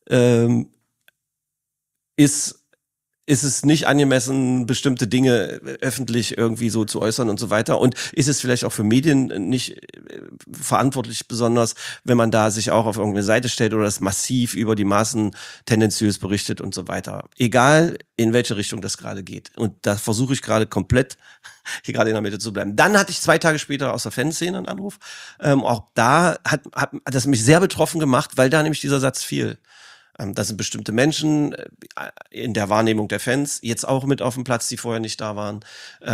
ist es nicht angemessen, bestimmte Dinge öffentlich irgendwie so zu äußern und so weiter. Und ist es vielleicht auch für Medien nicht verantwortlich, besonders, wenn man da sich auch auf irgendeine Seite stellt oder das massiv über die Maßen tendenziös berichtet und so weiter. Egal, in welche Richtung das gerade geht. Und da versuche ich gerade komplett hier gerade in der Mitte zu bleiben. Dann hatte ich 2 Tage später aus der Fanszene einen Anruf. Auch da hat das mich sehr betroffen gemacht, weil da nämlich dieser Satz fiel. Das sind bestimmte Menschen in der Wahrnehmung der Fans jetzt auch mit auf dem Platz, die vorher nicht da waren.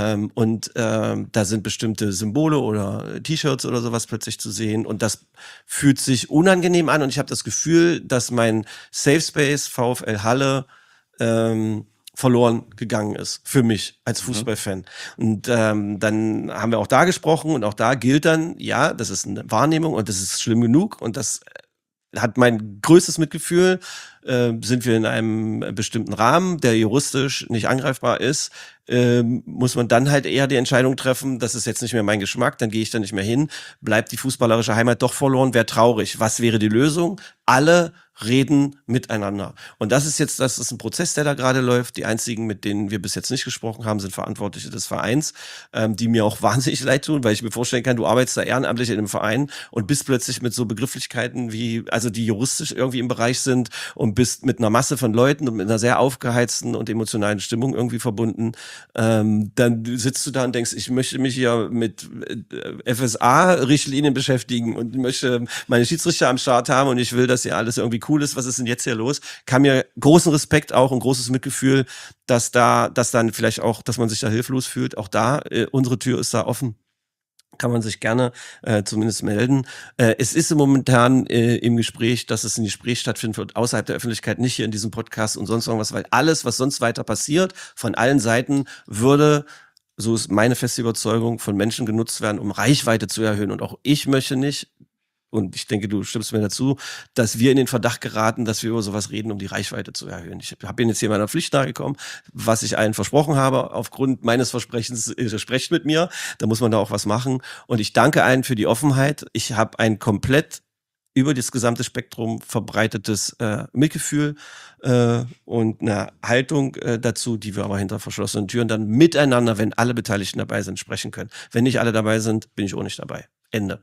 Da sind bestimmte Symbole oder T-Shirts oder sowas plötzlich zu sehen. Und das fühlt sich unangenehm an. Und ich habe das Gefühl, dass mein Safe Space VfL Halle verloren gegangen ist für mich als Fußballfan. Und dann haben wir auch da gesprochen und auch da gilt dann, ja, das ist eine Wahrnehmung und das ist schlimm genug und das hat mein größtes Mitgefühl, sind wir in einem bestimmten Rahmen, der juristisch nicht angreifbar ist, muss man dann halt eher die Entscheidung treffen, das ist jetzt nicht mehr mein Geschmack, dann gehe ich da nicht mehr hin, bleibt die fußballerische Heimat doch verloren, wäre traurig. Was wäre die Lösung? Alle reden miteinander. Und das ist ein Prozess, der da gerade läuft. Die einzigen, mit denen wir bis jetzt nicht gesprochen haben, sind Verantwortliche des Vereins, die mir auch wahnsinnig leid tun, weil ich mir vorstellen kann, du arbeitest da ehrenamtlich in einem Verein und bist plötzlich mit so Begrifflichkeiten wie, also die juristisch irgendwie im Bereich sind und bist mit einer Masse von Leuten und mit einer sehr aufgeheizten und emotionalen Stimmung irgendwie verbunden. Dann sitzt du da und denkst, ich möchte mich hier mit FSA-Richtlinien beschäftigen und möchte meine Schiedsrichter am Start haben und ich will, dass hier alles irgendwie cool ist. Was ist denn jetzt hier los? Kann mir großen Respekt auch und großes Mitgefühl, dass dann vielleicht auch, dass man sich da hilflos fühlt. Auch da, unsere Tür ist da offen. Kann man sich gerne zumindest melden. Es ist momentan im Gespräch, dass es ein Gespräch stattfinden wird, außerhalb der Öffentlichkeit, nicht hier in diesem Podcast und sonst irgendwas, weil alles, was sonst weiter passiert, von allen Seiten würde, so ist meine feste Überzeugung, von Menschen genutzt werden, um Reichweite zu erhöhen. Und auch ich möchte nicht, und ich denke, du stimmst mir dazu, dass wir in den Verdacht geraten, dass wir über sowas reden, um die Reichweite zu erhöhen. Ich bin jetzt hier meiner Pflicht nachgekommen, was ich allen versprochen habe. Aufgrund meines Versprechens, sprecht mit mir, da muss man da auch was machen. Und ich danke allen für die Offenheit. Ich habe ein komplett über das gesamte Spektrum verbreitetes Mitgefühl und eine Haltung dazu, die wir aber hinter verschlossenen Türen dann miteinander, wenn alle Beteiligten dabei sind, sprechen können. Wenn nicht alle dabei sind, bin ich auch nicht dabei. Ende.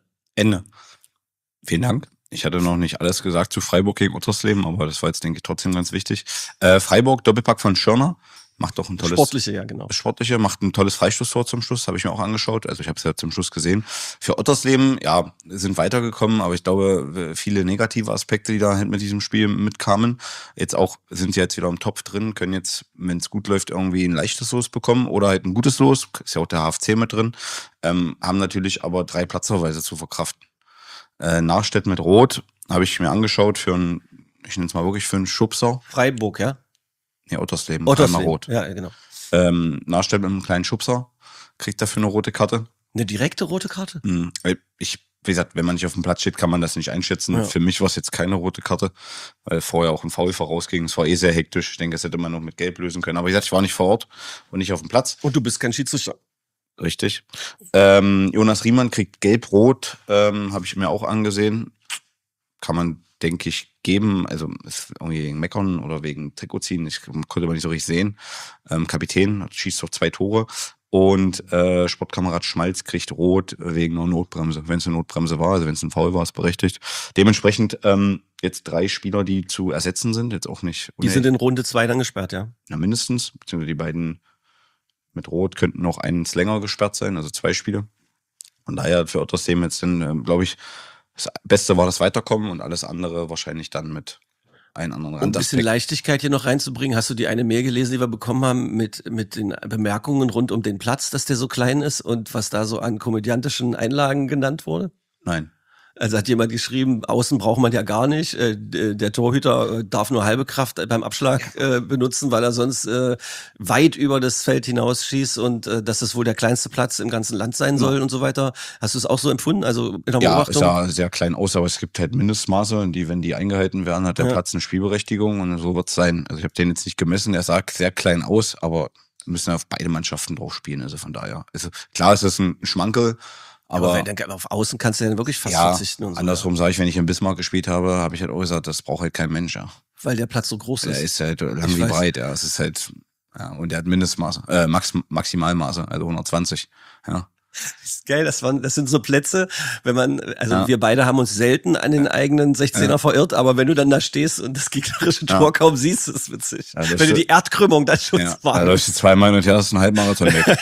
Vielen Dank. Ich hatte noch nicht alles gesagt zu Freiburg gegen Uttersleben, aber das war jetzt, denke ich, trotzdem ganz wichtig. Freiburg, Doppelpack von Schirner. Macht doch ein tolles... Sportliche, ja, genau. Sportliche, macht ein tolles Freistoßtor zum Schluss, habe ich mir auch angeschaut. Also ich habe es ja zum Schluss gesehen. Für Ottersleben, ja, sind weitergekommen, aber ich glaube, viele negative Aspekte, die da halt mit diesem Spiel mitkamen. Jetzt auch, sind sie jetzt wieder im Topf drin, können jetzt, wenn es gut läuft, irgendwie ein leichtes Los bekommen oder halt ein gutes Los. Ist ja auch der HFC mit drin. Haben natürlich aber 3 Platzverweise zu verkraften. Nachstedt mit Rot habe ich mir angeschaut für einen, ich nenne es mal wirklich für einen Schubser. Freiburg, ja? Nee, Ottersleben. Rot. Ja, genau. Nachstellen mit einem kleinen Schubser, kriegt dafür eine rote Karte. Eine direkte rote Karte? Wie gesagt, wenn man nicht auf dem Platz steht, kann man das nicht einschätzen. Ja. Für mich war es jetzt keine rote Karte, weil vorher auch ein Foul vorausging. Es war sehr hektisch. Ich denke, das hätte man noch mit Gelb lösen können. Aber wie gesagt, ich war nicht vor Ort und nicht auf dem Platz. Und du bist kein Schiedsrichter. Richtig. Jonas Riemann kriegt Gelb-Rot, habe ich mir auch angesehen. Kann man, denke ich, geben. Also ist irgendwie wegen Meckern oder wegen Trikot ziehen. Ich konnte man nicht so richtig sehen. Kapitän schießt auf 2 Tore. Und Sportkamerad Schmalz kriegt Rot wegen einer Notbremse. Wenn es eine Notbremse war, also wenn es ein Foul war, ist berechtigt. Dementsprechend jetzt 3 Spieler, die zu ersetzen sind. Jetzt auch nicht. Die sind in Runde 2 dann gesperrt, ja? Na, mindestens. Beziehungsweise die beiden mit Rot könnten noch eins länger gesperrt sein, also 2 Spiele. Von daher für Ottersleben jetzt dann, glaube ich, das Beste war das Weiterkommen und alles andere wahrscheinlich dann mit einen anderen Randaspekt. Um ein bisschen Leichtigkeit hier noch reinzubringen, hast du die eine Mail gelesen, die wir bekommen haben mit den Bemerkungen rund um den Platz, dass der so klein ist und was da so an komödiantischen Einlagen genannt wurde? Nein. Also hat jemand geschrieben, außen braucht man ja gar nicht. Der Torhüter darf nur halbe Kraft beim Abschlag benutzen, weil er sonst weit über das Feld hinaus schießt und dass es wohl der kleinste Platz im ganzen Land sein soll und so weiter. Hast du es auch so empfunden? Also in der Beobachtung? Ja, es sah sehr klein aus, aber es gibt halt Mindestmaße und wenn die eingehalten werden, hat der Platz eine Spielberechtigung und so wird es sein. Also ich habe den jetzt nicht gemessen, er sah sehr klein aus, aber müssen auf beide Mannschaften drauf spielen. Also von daher, also klar ist das ein Schmankerl. Aber auf Außen kannst du ja wirklich fast verzichten. Und so. Andersrum sage ich, wenn ich in Bismarck gespielt habe ich halt auch gesagt, das braucht halt kein Mensch, ja. Weil der Platz so groß ist. Der ist halt lang wie breit, ja. Es ist halt, ja, und der hat Mindestmaße, Maximalmaße, also 120, ja. Das ist geil, das sind so Plätze, wenn man, wir beide haben uns selten an den eigenen 16er verirrt, aber wenn du dann da stehst und das gegnerische Tor kaum siehst, ist witzig. Ja, wenn du die Erdkrümmung da schon wahrnimmst. Da läufst du 2-mal und her, hast einen Halbmarathon weg.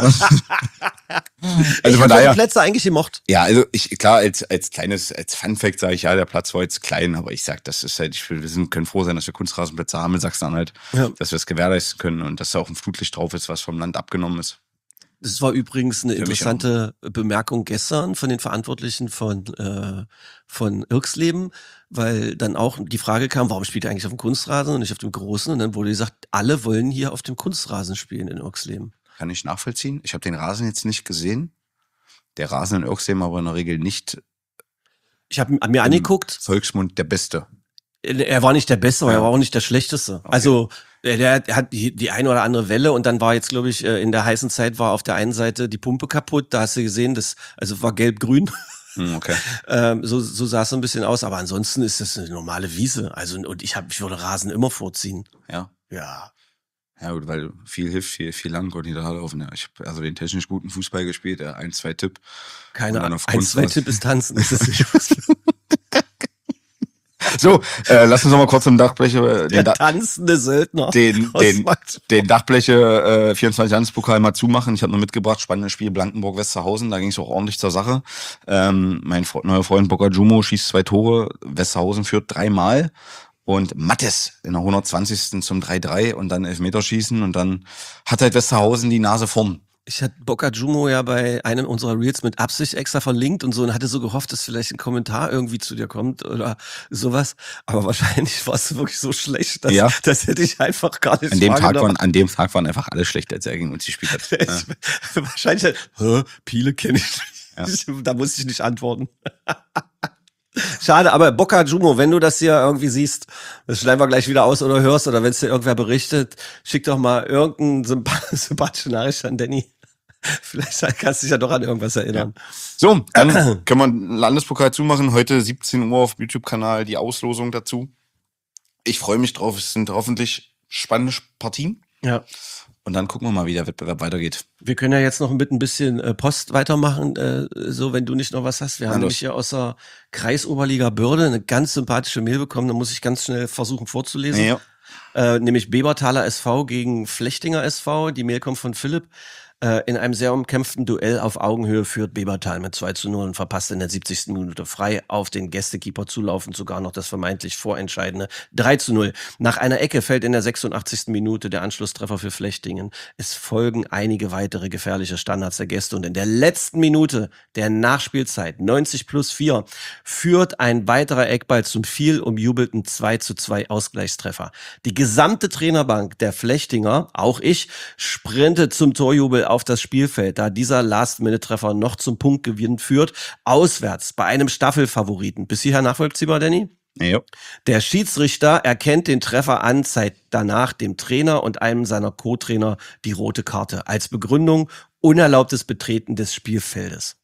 Also von daher, Plätze eigentlich gemocht. Ja, also klar, als Funfact sage ich, ja, der Platz war jetzt klein, aber ich sag, das ist halt, können froh sein, dass wir Kunstrasenplätze haben in Sachsen-Anhalt, dass wir es gewährleisten können und dass da auch ein Flutlicht drauf ist, was vom Land abgenommen ist. Das war übrigens eine interessante Bemerkung gestern von den Verantwortlichen von Irksleben, weil dann auch die Frage kam, warum spielt ihr eigentlich auf dem Kunstrasen und nicht auf dem Großen? Und dann wurde gesagt, alle wollen hier auf dem Kunstrasen spielen in Irksleben. Kann ich nachvollziehen. Ich habe den Rasen jetzt nicht gesehen. Der Rasen in Irksleben aber in der Regel nicht. Ich habe mir angeguckt. Volksmund der Beste. Er war nicht der Beste, aber er war auch nicht der Schlechteste. Okay. Also der hat die eine oder andere Welle und dann war jetzt, glaube ich, in der heißen Zeit war auf der einen Seite die Pumpe kaputt. Da hast du gesehen, war gelb-grün. Okay. So sah es so ein bisschen aus. Aber ansonsten ist das eine normale Wiese. Also und ich würde Rasen immer vorziehen. Ja. Ja. Ja, gut, weil viel hilft, viel lang und die da laufen. Ja, ich habe also den technisch guten Fußball gespielt, der 1-2-Tipp. Keine Ahnung. 1-2-Tipp ist tanzen. Ist das nicht was? So, lass uns noch mal kurz im Dachbleche der tanzende Söldner. Den Dachbleche 24 Landespokal mal zumachen. Ich habe noch mitgebracht, spannendes Spiel Blankenburg-Westerhausen, da ging es auch ordentlich zur Sache. Mein neuer Freund Boca Jumo schießt 2 Tore, Westerhausen führt 3-mal. Und Mattes in der 120. zum 3-3 und dann Elfmeterschießen und dann hat halt Westerhausen die Nase vorn. Ich hatte Boca Jumo ja bei einem unserer Reels mit Absicht extra verlinkt und so und hatte so gehofft, dass vielleicht ein Kommentar irgendwie zu dir kommt oder sowas. Aber wahrscheinlich war es wirklich so schlecht, dass das hätte ich einfach gar nicht an dem Tag waren einfach alle schlecht, als er gegen uns gespielt hat. Wahrscheinlich Piele kenne ich nicht. Ja. Da muss ich nicht antworten. Schade, aber Boca Jumo, wenn du das hier irgendwie siehst, das schneiden wir gleich wieder aus oder hörst oder wenn es dir irgendwer berichtet, schick doch mal irgendeinen sympathischen Nachricht an Danny. Vielleicht kannst du dich ja doch an irgendwas erinnern. Ja. So, dann können wir einen Landespokal zumachen. Heute 17 Uhr auf dem YouTube-Kanal die Auslosung dazu. Ich freue mich drauf. Es sind hoffentlich spannende Partien. Ja. Und dann gucken wir mal, wie der Wettbewerb weitergeht. Wir können ja jetzt noch mit ein bisschen Post weitermachen, so wenn du nicht noch was hast. Wir haben nämlich hier aus der Kreisoberliga Börde eine ganz sympathische Mail bekommen. Da muss ich ganz schnell versuchen vorzulesen. Ja. nämlich Bebertaler SV gegen Flechtinger SV. Die Mail kommt von Philipp. In einem sehr umkämpften Duell auf Augenhöhe führt Bebertal mit 2:0 und verpasst in der 70. Minute frei auf den Gästekeeper zulaufend sogar noch das vermeintlich vorentscheidende 3:0. Nach einer Ecke fällt in der 86. Minute der Anschlusstreffer für Flechtingen. Es folgen einige weitere gefährliche Standards der Gäste und in der letzten Minute der Nachspielzeit, 90+4, führt ein weiterer Eckball zum viel umjubelten 2:2 Ausgleichstreffer. Die gesamte Trainerbank der Flechtinger, auch ich, sprintet zum Torjubel auf das Spielfeld, da dieser Last-Minute-Treffer noch zum Punktgewinn führt, auswärts bei einem Staffelfavoriten. Bis hierher nachvollziehbar, Danny? Ja. Der Schiedsrichter erkennt den Treffer an, zeigt danach dem Trainer und einem seiner Co-Trainer die rote Karte. Als Begründung unerlaubtes Betreten des Spielfeldes.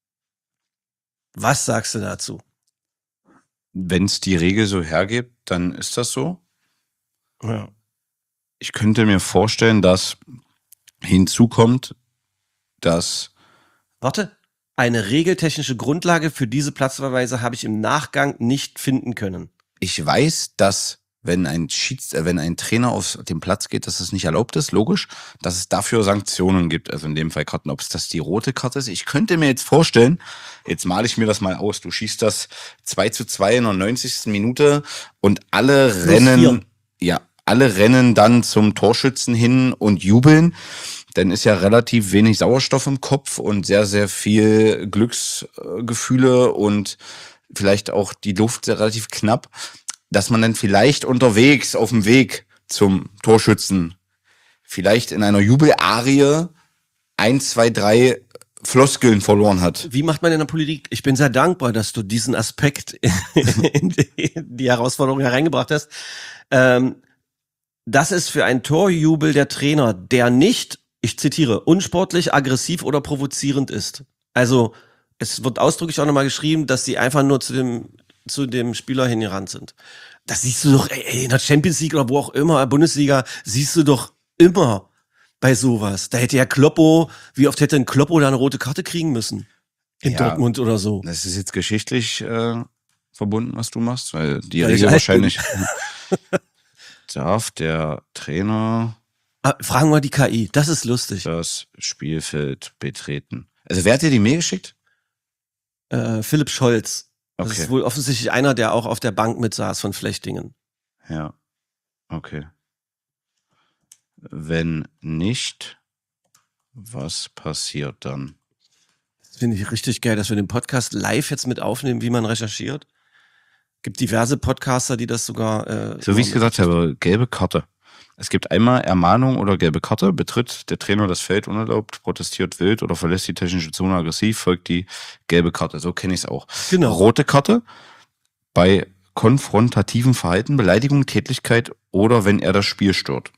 Was sagst du dazu? Wenn es die Regel so hergibt, dann ist das so. Ja. Ich könnte mir vorstellen, dass hinzukommt, dass... Warte, eine regeltechnische Grundlage für diese Platzverweise habe ich im Nachgang nicht finden können. Ich weiß, dass wenn ein Trainer auf den Platz geht, dass das nicht erlaubt ist, logisch, dass es dafür Sanktionen gibt, also in dem Fall Karten, ob es das die rote Karte ist. Ich könnte mir jetzt vorstellen, jetzt male ich mir das mal aus, du schießt das 2:2 in der 90. Minute und alle rennen dann zum Torschützen hin und jubeln. Dann ist ja relativ wenig Sauerstoff im Kopf und sehr, sehr viel Glücksgefühle und vielleicht auch die Luft sehr relativ knapp, dass man dann vielleicht unterwegs auf dem Weg zum Torschützen vielleicht in einer Jubelarie 1, 2, 3 Floskeln verloren hat. Wie macht man in der Politik? Ich bin sehr dankbar, dass du diesen Aspekt in die Herausforderung hereingebracht hast. Das ist für einen Torjubel der Trainer, der nicht, ich zitiere, unsportlich, aggressiv oder provozierend ist. Also es wird ausdrücklich auch nochmal geschrieben, dass sie einfach nur zu dem Spieler hingerannt sind. Das siehst du doch in der Champions League oder wo auch immer, Bundesliga, siehst du doch immer bei sowas. Da hätte ja Kloppo, wie oft hätte ein Kloppo da eine rote Karte kriegen müssen? In Dortmund oder so. Das ist jetzt geschichtlich verbunden, was du machst, weil die Regel wahrscheinlich... Darf der Trainer... Fragen wir die KI, das ist lustig. Das Spielfeld betreten. Also wer hat dir die Mail geschickt? Philipp Scholz. Das Okay. ist wohl offensichtlich einer, der auch auf der Bank mitsaß von Flechtingen. Ja, okay. Wenn nicht, was passiert dann? Das finde ich richtig geil, dass wir den Podcast live jetzt mit aufnehmen, wie man recherchiert. Gibt diverse Podcaster, die das sogar... So wie ich es gesagt habe, gelbe Karte. Es gibt einmal Ermahnung oder gelbe Karte, betritt der Trainer das Feld unerlaubt, protestiert wild oder verlässt die technische Zone aggressiv, folgt die gelbe Karte. So kenne ich es auch. Genau. Rote Karte bei konfrontativen Verhalten, Beleidigung, Tätlichkeit oder wenn er das Spiel stört.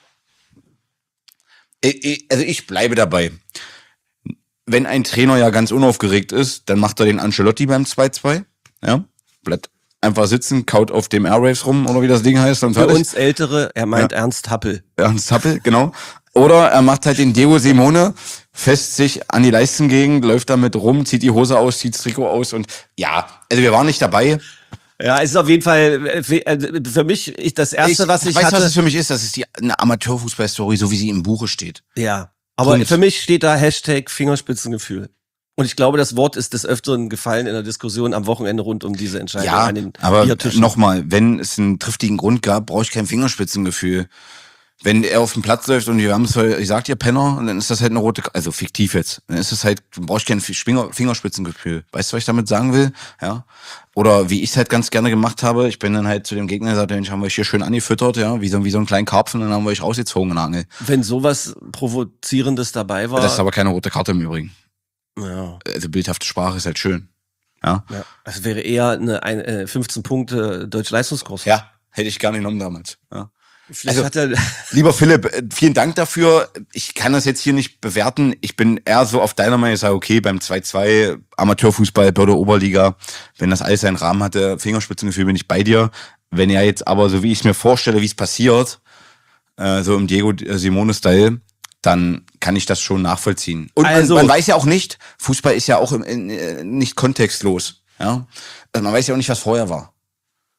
Also ich bleibe dabei. Wenn ein Trainer ja ganz unaufgeregt ist, dann macht er den Ancelotti beim 2:2. Ja, bleibt einfach sitzen, kaut auf dem Airwaves rum oder wie das Ding heißt. Und für uns Ältere, er meint Ernst Happel. Ernst Happel, genau. Oder er macht halt den Diego Simone, fässt sich an die Leistengegend, läuft damit rum, zieht die Hose aus, zieht das Trikot aus und ja, also wir waren nicht dabei. Ja, es ist auf jeden Fall für mich das Erste, was ich weiß, hatte. Was es für mich ist, das ist eine Amateurfußball-Story, so wie sie im Buche steht. Ja, aber für mich steht da Hashtag Fingerspitzengefühl. Und ich glaube, das Wort ist des Öfteren gefallen in der Diskussion am Wochenende rund um diese Entscheidung an den Biertischen. Aber nochmal, wenn es einen triftigen Grund gab, brauche ich kein Fingerspitzengefühl. Wenn er auf den Platz läuft und wir haben es, ich sag dir Penner, und dann ist das halt eine rote, also fiktiv jetzt, dann ist es halt, du brauchst kein Fingerspitzengefühl. Weißt du, was ich damit sagen will? Ja. Oder wie ich es halt ganz gerne gemacht habe, ich bin dann halt zu dem Gegner gesagt, Mensch, haben wir euch hier schön angefüttert, ja, wie so einen kleinen Karpfen, dann haben wir euch rausgezogen in der Angel. Wenn sowas Provozierendes dabei war. Das ist aber keine rote Karte im Übrigen. Ja. Also bildhafte Sprache ist halt schön. Ja. Das wäre eher eine 15 Punkte Deutsch-Leistungskurs. Ja, hätte ich gerne genommen damals. Ja. Vielleicht hat er lieber Philipp, vielen Dank dafür. Ich kann das jetzt hier nicht bewerten. Ich bin eher so auf deiner Meinung, ich sage, okay, beim 2:2 Amateurfußball, Börde Oberliga, wenn das alles seinen Rahmen hatte, Fingerspitzengefühl, bin ich bei dir. Wenn er jetzt aber, so wie ich es mir vorstelle, wie es passiert, so im Diego Simone-Style, dann kann ich das schon nachvollziehen. Und also, man weiß ja auch nicht, Fußball ist ja auch nicht kontextlos. Ja? Also man weiß ja auch nicht, was vorher war.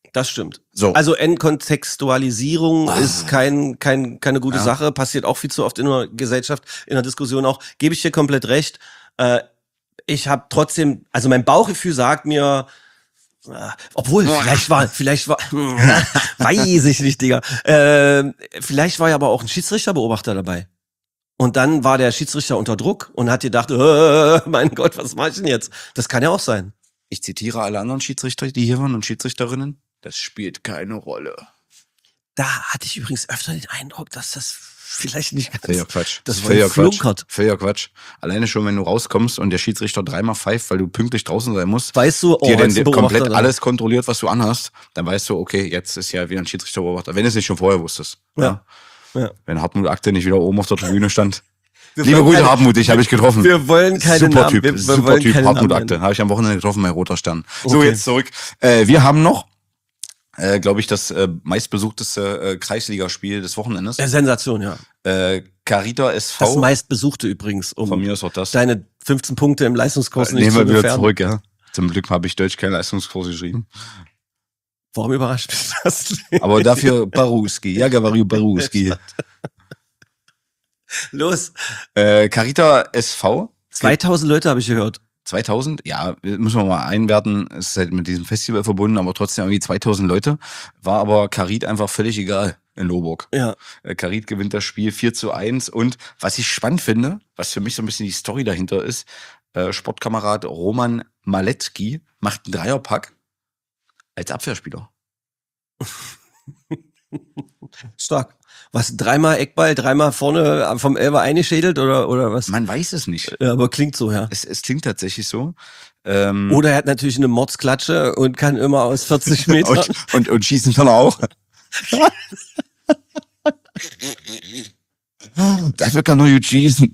Das stimmt. So. Also Entkontextualisierung ist keine gute Sache, passiert auch viel zu oft in der Gesellschaft, in der Diskussion auch. Gebe ich dir komplett recht. Ich habe trotzdem, also mein Bauchgefühl sagt mir, obwohl, vielleicht war, weiß ich nicht, Digga. Vielleicht war ja aber auch ein Schiedsrichterbeobachter dabei. Und dann war der Schiedsrichter unter Druck und hat gedacht, mein Gott, was mach ich denn jetzt? Das kann ja auch sein. Ich zitiere alle anderen Schiedsrichter, die hier waren und Schiedsrichterinnen. Das spielt keine Rolle. Da hatte ich übrigens öfter den Eindruck, dass das vielleicht nicht ganz... Völliger Quatsch. Das war flunkert. Völliger Quatsch. Alleine schon, wenn du rauskommst und der Schiedsrichter dreimal pfeift, weil du pünktlich draußen sein musst, weißt du, dir dann komplett alles kontrolliert, was du anhast, dann weißt du, okay, jetzt ist ja wieder ein Schiedsrichterbeobachter, wenn du es nicht schon vorher wusstest. Ja. Wenn Hartmut Akte nicht wieder oben auf der Tribüne stand. Liebe Grüße, Hartmut, dich habe ich getroffen. Wir wollen keine Super Namen. Typ, super Typ, Hartmut Akte. Habe ich am Wochenende getroffen bei Roter Stern. Okay. So, jetzt zurück. Wir haben noch, glaube ich, das meistbesuchteste Kreisligaspiel des Wochenendes. Sensation, ja. Carita SV. Das meistbesuchte übrigens. Von mir ist auch das. Deine 15 Punkte im Leistungskurs nicht nehmen zu wir wieder gefährden. zurück, ja. Zum Glück habe ich Deutsch keinen Leistungskurs geschrieben. Warum überrascht mich das? Aber dafür Baruski, Jagavario Baruski. Los. Carita SV. 2000 Leute habe ich gehört. 2000? Ja, müssen wir mal einwerten. Es ist halt mit diesem Festival verbunden, aber trotzdem irgendwie 2000 Leute. War aber Karit einfach völlig egal in Lohburg. Ja. Karit gewinnt das Spiel 4:1. Und was ich spannend finde, was für mich so ein bisschen die Story dahinter ist, Sportkamerad Roman Malecki macht einen Dreierpack als Abwehrspieler. Stark. Was, dreimal Eckball, dreimal vorne vom Elfer eingeschädelt oder was? Man weiß es nicht. Ja, aber klingt so, ja. Es klingt tatsächlich so. Oder er hat natürlich eine Mordsklatsche und kann immer aus 40 Metern. und schießen kann er auch. Dafür kann er gut schießen.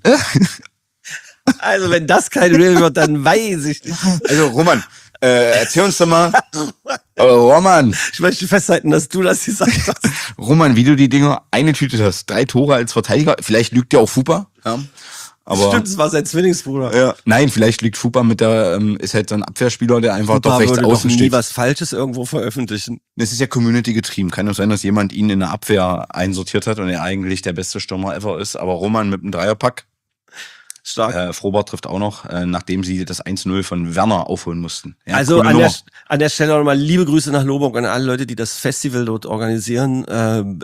Also wenn das kein Real wird, dann weiß ich nicht. Also Roman, erzähl uns doch mal. Roman. Ich möchte festhalten, dass du das gesagt hast. Roman, wie du die Dinger eingetütet hast. 3 Tore als Verteidiger. Vielleicht lügt ja auch Fupa. Ja. Aber, stimmt, es war sein Zwillingsbruder. Ja. Nein, vielleicht liegt Fupa mit der, ist halt so ein Abwehrspieler, der einfach Fupa doch rechts würde außen doch nie steht. was Falsches irgendwo veröffentlichen. Das ist ja Community getrieben. Kann doch sein, dass jemand ihn in der Abwehr einsortiert hat und er eigentlich der beste Stürmer ever ist. Aber Roman mit einem Dreierpack. Stark. Frober trifft auch noch, nachdem sie das 1:0 von Werner aufholen mussten. Ja, also an der Stelle nochmal liebe Grüße nach Lohburg an alle Leute, die das Festival dort organisieren.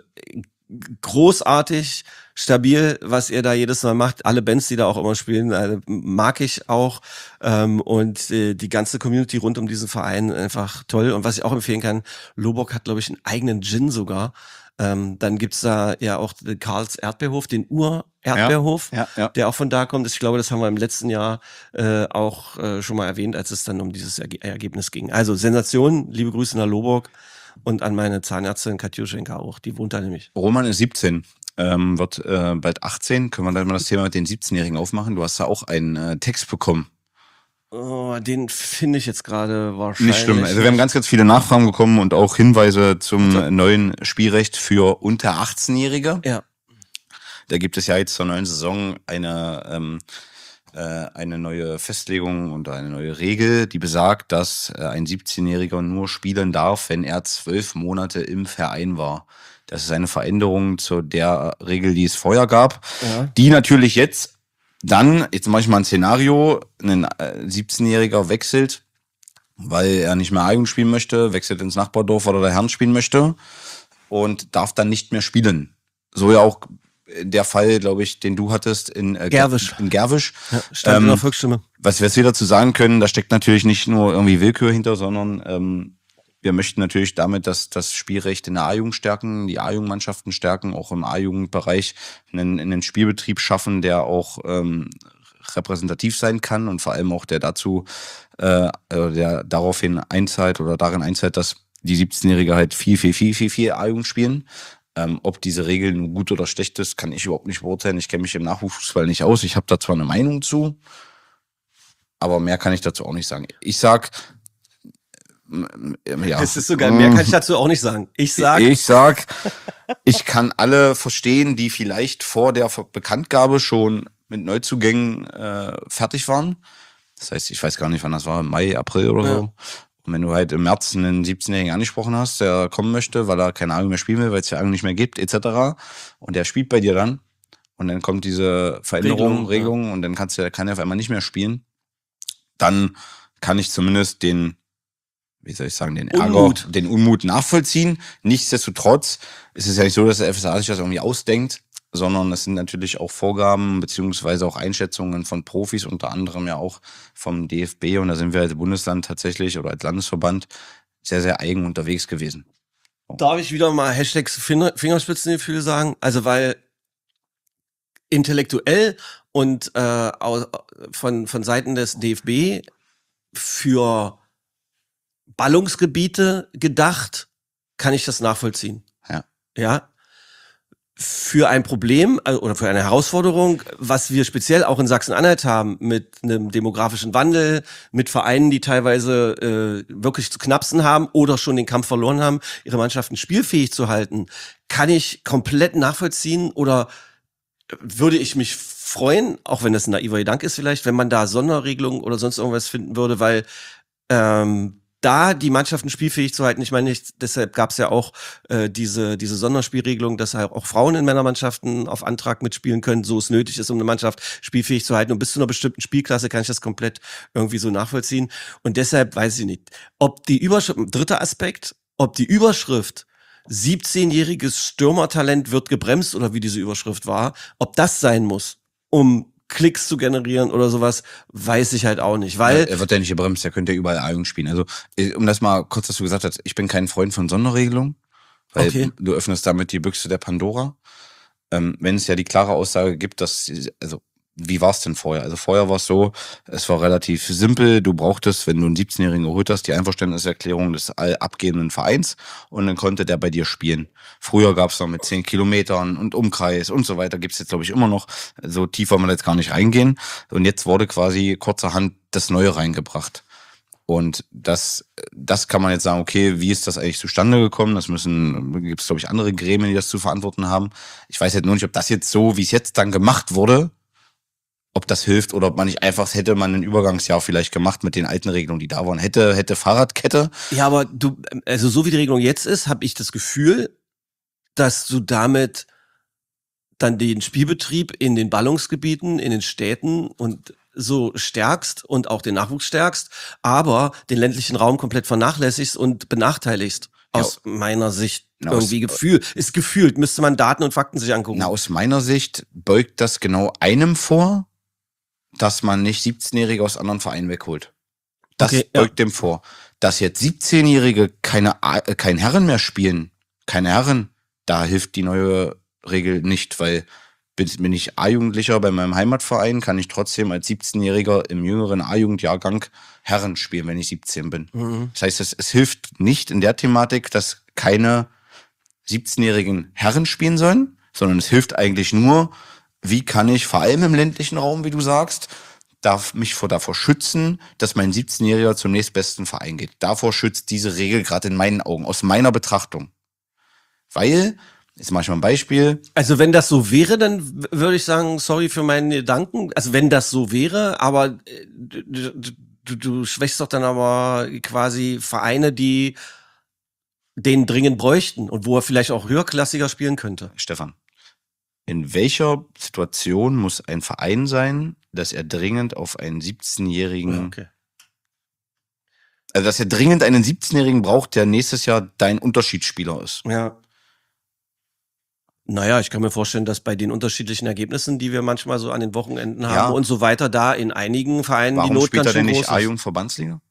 Großartig, stabil, was ihr da jedes Mal macht. Alle Bands, die da auch immer spielen, mag ich auch. Und die ganze Community rund um diesen Verein einfach toll. Und was ich auch empfehlen kann, Lohburg hat, glaube ich, einen eigenen Gin sogar. Dann gibt's da ja auch den Karls Erdbeerhof, den Ur-Erdbeerhof, der auch von da kommt. Ich glaube, das haben wir im letzten Jahr auch schon mal erwähnt, als es dann um dieses Ergebnis ging. Also Sensation, liebe Grüße nach Lohburg und an meine Zahnärztin Katjuschenka auch, die wohnt da nämlich. Roman ist 17, wird bald 18. Können wir dann mal das Thema mit den 17-Jährigen aufmachen? Du hast da auch einen Text bekommen. Oh, den finde ich jetzt gerade wahrscheinlich. Nicht schlimm. Also wir haben ganz, ganz viele Nachfragen bekommen und auch Hinweise zum neuen Spielrecht für unter 18-Jährige. Ja. Da gibt es ja jetzt zur neuen Saison eine neue Festlegung und eine neue Regel, die besagt, dass ein 17-Jähriger nur spielen darf, wenn er 12 Monate im Verein war. Das ist eine Veränderung zu der Regel, die es vorher gab, die natürlich jetzt mache ich mal ein Szenario, ein 17-Jähriger wechselt, weil er nicht mehr A-Jugend spielen möchte, wechselt ins Nachbardorf oder der Herren spielen möchte und darf dann nicht mehr spielen. So ja auch der Fall, glaube ich, den du hattest in Gerwisch. Ja, stand in der Volksstimme. Was wir dazu sagen können, da steckt natürlich nicht nur irgendwie Willkür hinter, sondern wir möchten natürlich damit das Spielrecht in der A-Jugend stärken, die A-Jugendmannschaften stärken, auch im A-Jugendbereich einen Spielbetrieb schaffen, der auch repräsentativ sein kann und vor allem auch der daraufhin einzahlt oder darin einzahlt, dass die 17-Jährige halt viel A-Jugend spielen. Ob diese Regel nun gut oder schlecht ist, kann ich überhaupt nicht beurteilen. Ich kenne mich im Nachwuchsfußball nicht aus. Ich habe da zwar eine Meinung zu, aber mehr kann ich dazu auch nicht sagen. Ich sag, ja. Es ist sogar, mehr kann ich dazu auch nicht sagen. Ich sag, ich kann alle verstehen, die vielleicht vor der Bekanntgabe schon mit Neuzugängen fertig waren. Das heißt, ich weiß gar nicht, wann das war, Mai, April oder so. Und wenn du halt im März einen 17-Jährigen angesprochen hast, der kommen möchte, weil er keine Ahnung mehr spielen will, weil es ja Ahnung nicht mehr gibt, etc. Und der spielt bei dir dann und dann kommt diese Regelung und dann kann er auf einmal nicht mehr spielen, dann kann ich zumindest den Ärger, den Unmut nachvollziehen. Nichtsdestotrotz ist es ja nicht so, dass der FSA sich das irgendwie ausdenkt, sondern es sind natürlich auch Vorgaben beziehungsweise auch Einschätzungen von Profis, unter anderem ja auch vom DFB. Und da sind wir als Bundesland tatsächlich oder als Landesverband sehr, sehr eigen unterwegs gewesen. Darf ich wieder mal Fingerspitzengefühl sagen? Also weil intellektuell und von Seiten des DFB für Ballungsgebiete gedacht, kann ich das nachvollziehen. Ja. Für ein Problem oder für eine Herausforderung, was wir speziell auch in Sachsen-Anhalt haben, mit einem demografischen Wandel, mit Vereinen, die teilweise wirklich zu knapsen haben oder schon den Kampf verloren haben, ihre Mannschaften spielfähig zu halten, kann ich komplett nachvollziehen oder würde ich mich freuen, auch wenn das ein naiver Gedanke ist vielleicht, wenn man da Sonderregelungen oder sonst irgendwas finden würde, weil da die Mannschaften spielfähig zu halten, ich meine, deshalb gab es ja auch diese Sonderspielregelung, dass halt auch Frauen in Männermannschaften auf Antrag mitspielen können, so es nötig ist, um eine Mannschaft spielfähig zu halten. Und bis zu einer bestimmten Spielklasse kann ich das komplett irgendwie so nachvollziehen. Und deshalb weiß ich nicht, ob die Überschrift, dritter Aspekt, ob die Überschrift 17-jähriges Stürmertalent wird gebremst oder wie diese Überschrift war, ob das sein muss, um Klicks zu generieren oder sowas, weiß ich halt auch nicht, weil... Er wird ja nicht gebremst, er könnte ja überall A-Jugend spielen. Also, um das mal kurz, dass du gesagt hast, ich bin kein Freund von Sonderregelungen, weil du öffnest damit die Büchse der Pandora. Wenn es ja die klare Aussage gibt, dass, also, wie war es denn vorher? Also vorher war es so, es war relativ simpel. Du brauchtest, wenn du einen 17-Jährigen geholt hast, die Einverständniserklärung des abgebenden Vereins und dann konnte der bei dir spielen. Früher gab es noch mit 10 Kilometern und Umkreis und so weiter. Gibt es jetzt, glaube ich, immer noch. So tief wollen wir jetzt gar nicht reingehen. Und jetzt wurde quasi kurzerhand das Neue reingebracht. Und das kann man jetzt sagen, okay, wie ist das eigentlich zustande gekommen? Gibt es, glaube ich, andere Gremien, die das zu verantworten haben. Ich weiß halt nur nicht, ob das jetzt so, wie es jetzt dann gemacht wurde, ob das hilft oder ob man nicht einfach, hätte man ein Übergangsjahr vielleicht gemacht mit den alten Regelungen, die da waren. Hätte Fahrradkette. Ja, aber also so wie die Regelung jetzt ist, habe ich das Gefühl, dass du damit dann den Spielbetrieb in den Ballungsgebieten, in den Städten und so stärkst und auch den Nachwuchs stärkst, aber den ländlichen Raum komplett vernachlässigst und benachteiligst. Aus meiner Sicht irgendwie gefühlt, müsste man Daten und Fakten sich angucken. Aus meiner Sicht beugt das genau einem vor, dass man nicht 17-Jährige aus anderen Vereinen wegholt. Das beugt dem vor. Dass jetzt 17-Jährige kein Herren mehr spielen, keine Herren, da hilft die neue Regel nicht, weil bin ich A-Jugendlicher bei meinem Heimatverein, kann ich trotzdem als 17-Jähriger im jüngeren A-Jugendjahrgang Herren spielen, wenn ich 17 bin. Das heißt, es hilft nicht in der Thematik, dass keine 17-jährigen Herren spielen sollen, sondern es hilft eigentlich nur, wie kann ich vor allem im ländlichen Raum, wie du sagst, mich davor schützen, dass mein 17-Jähriger zum nächstbesten Verein geht. Davor schützt diese Regel gerade in meinen Augen, aus meiner Betrachtung. Weil, jetzt mache ich mal ein Beispiel. Also wenn das so wäre, dann würde ich sagen, sorry für meinen Gedanken. Also wenn das so wäre, aber du schwächst doch dann aber quasi Vereine, die den dringend bräuchten und wo er vielleicht auch höherklassiger spielen könnte. Stefan, in welcher Situation muss ein Verein sein, dass er dringend auf einen 17-Jährigen, also dass er dringend einen 17-Jährigen braucht, der nächstes Jahr dein Unterschiedsspieler ist? Ja. Naja, ich kann mir vorstellen, dass bei den unterschiedlichen Ergebnissen, die wir manchmal so an den Wochenenden haben und so weiter, da in einigen Vereinen die Not ganz schön groß ist. Warum spielt er denn nicht A-Jugend-Verbandsliga?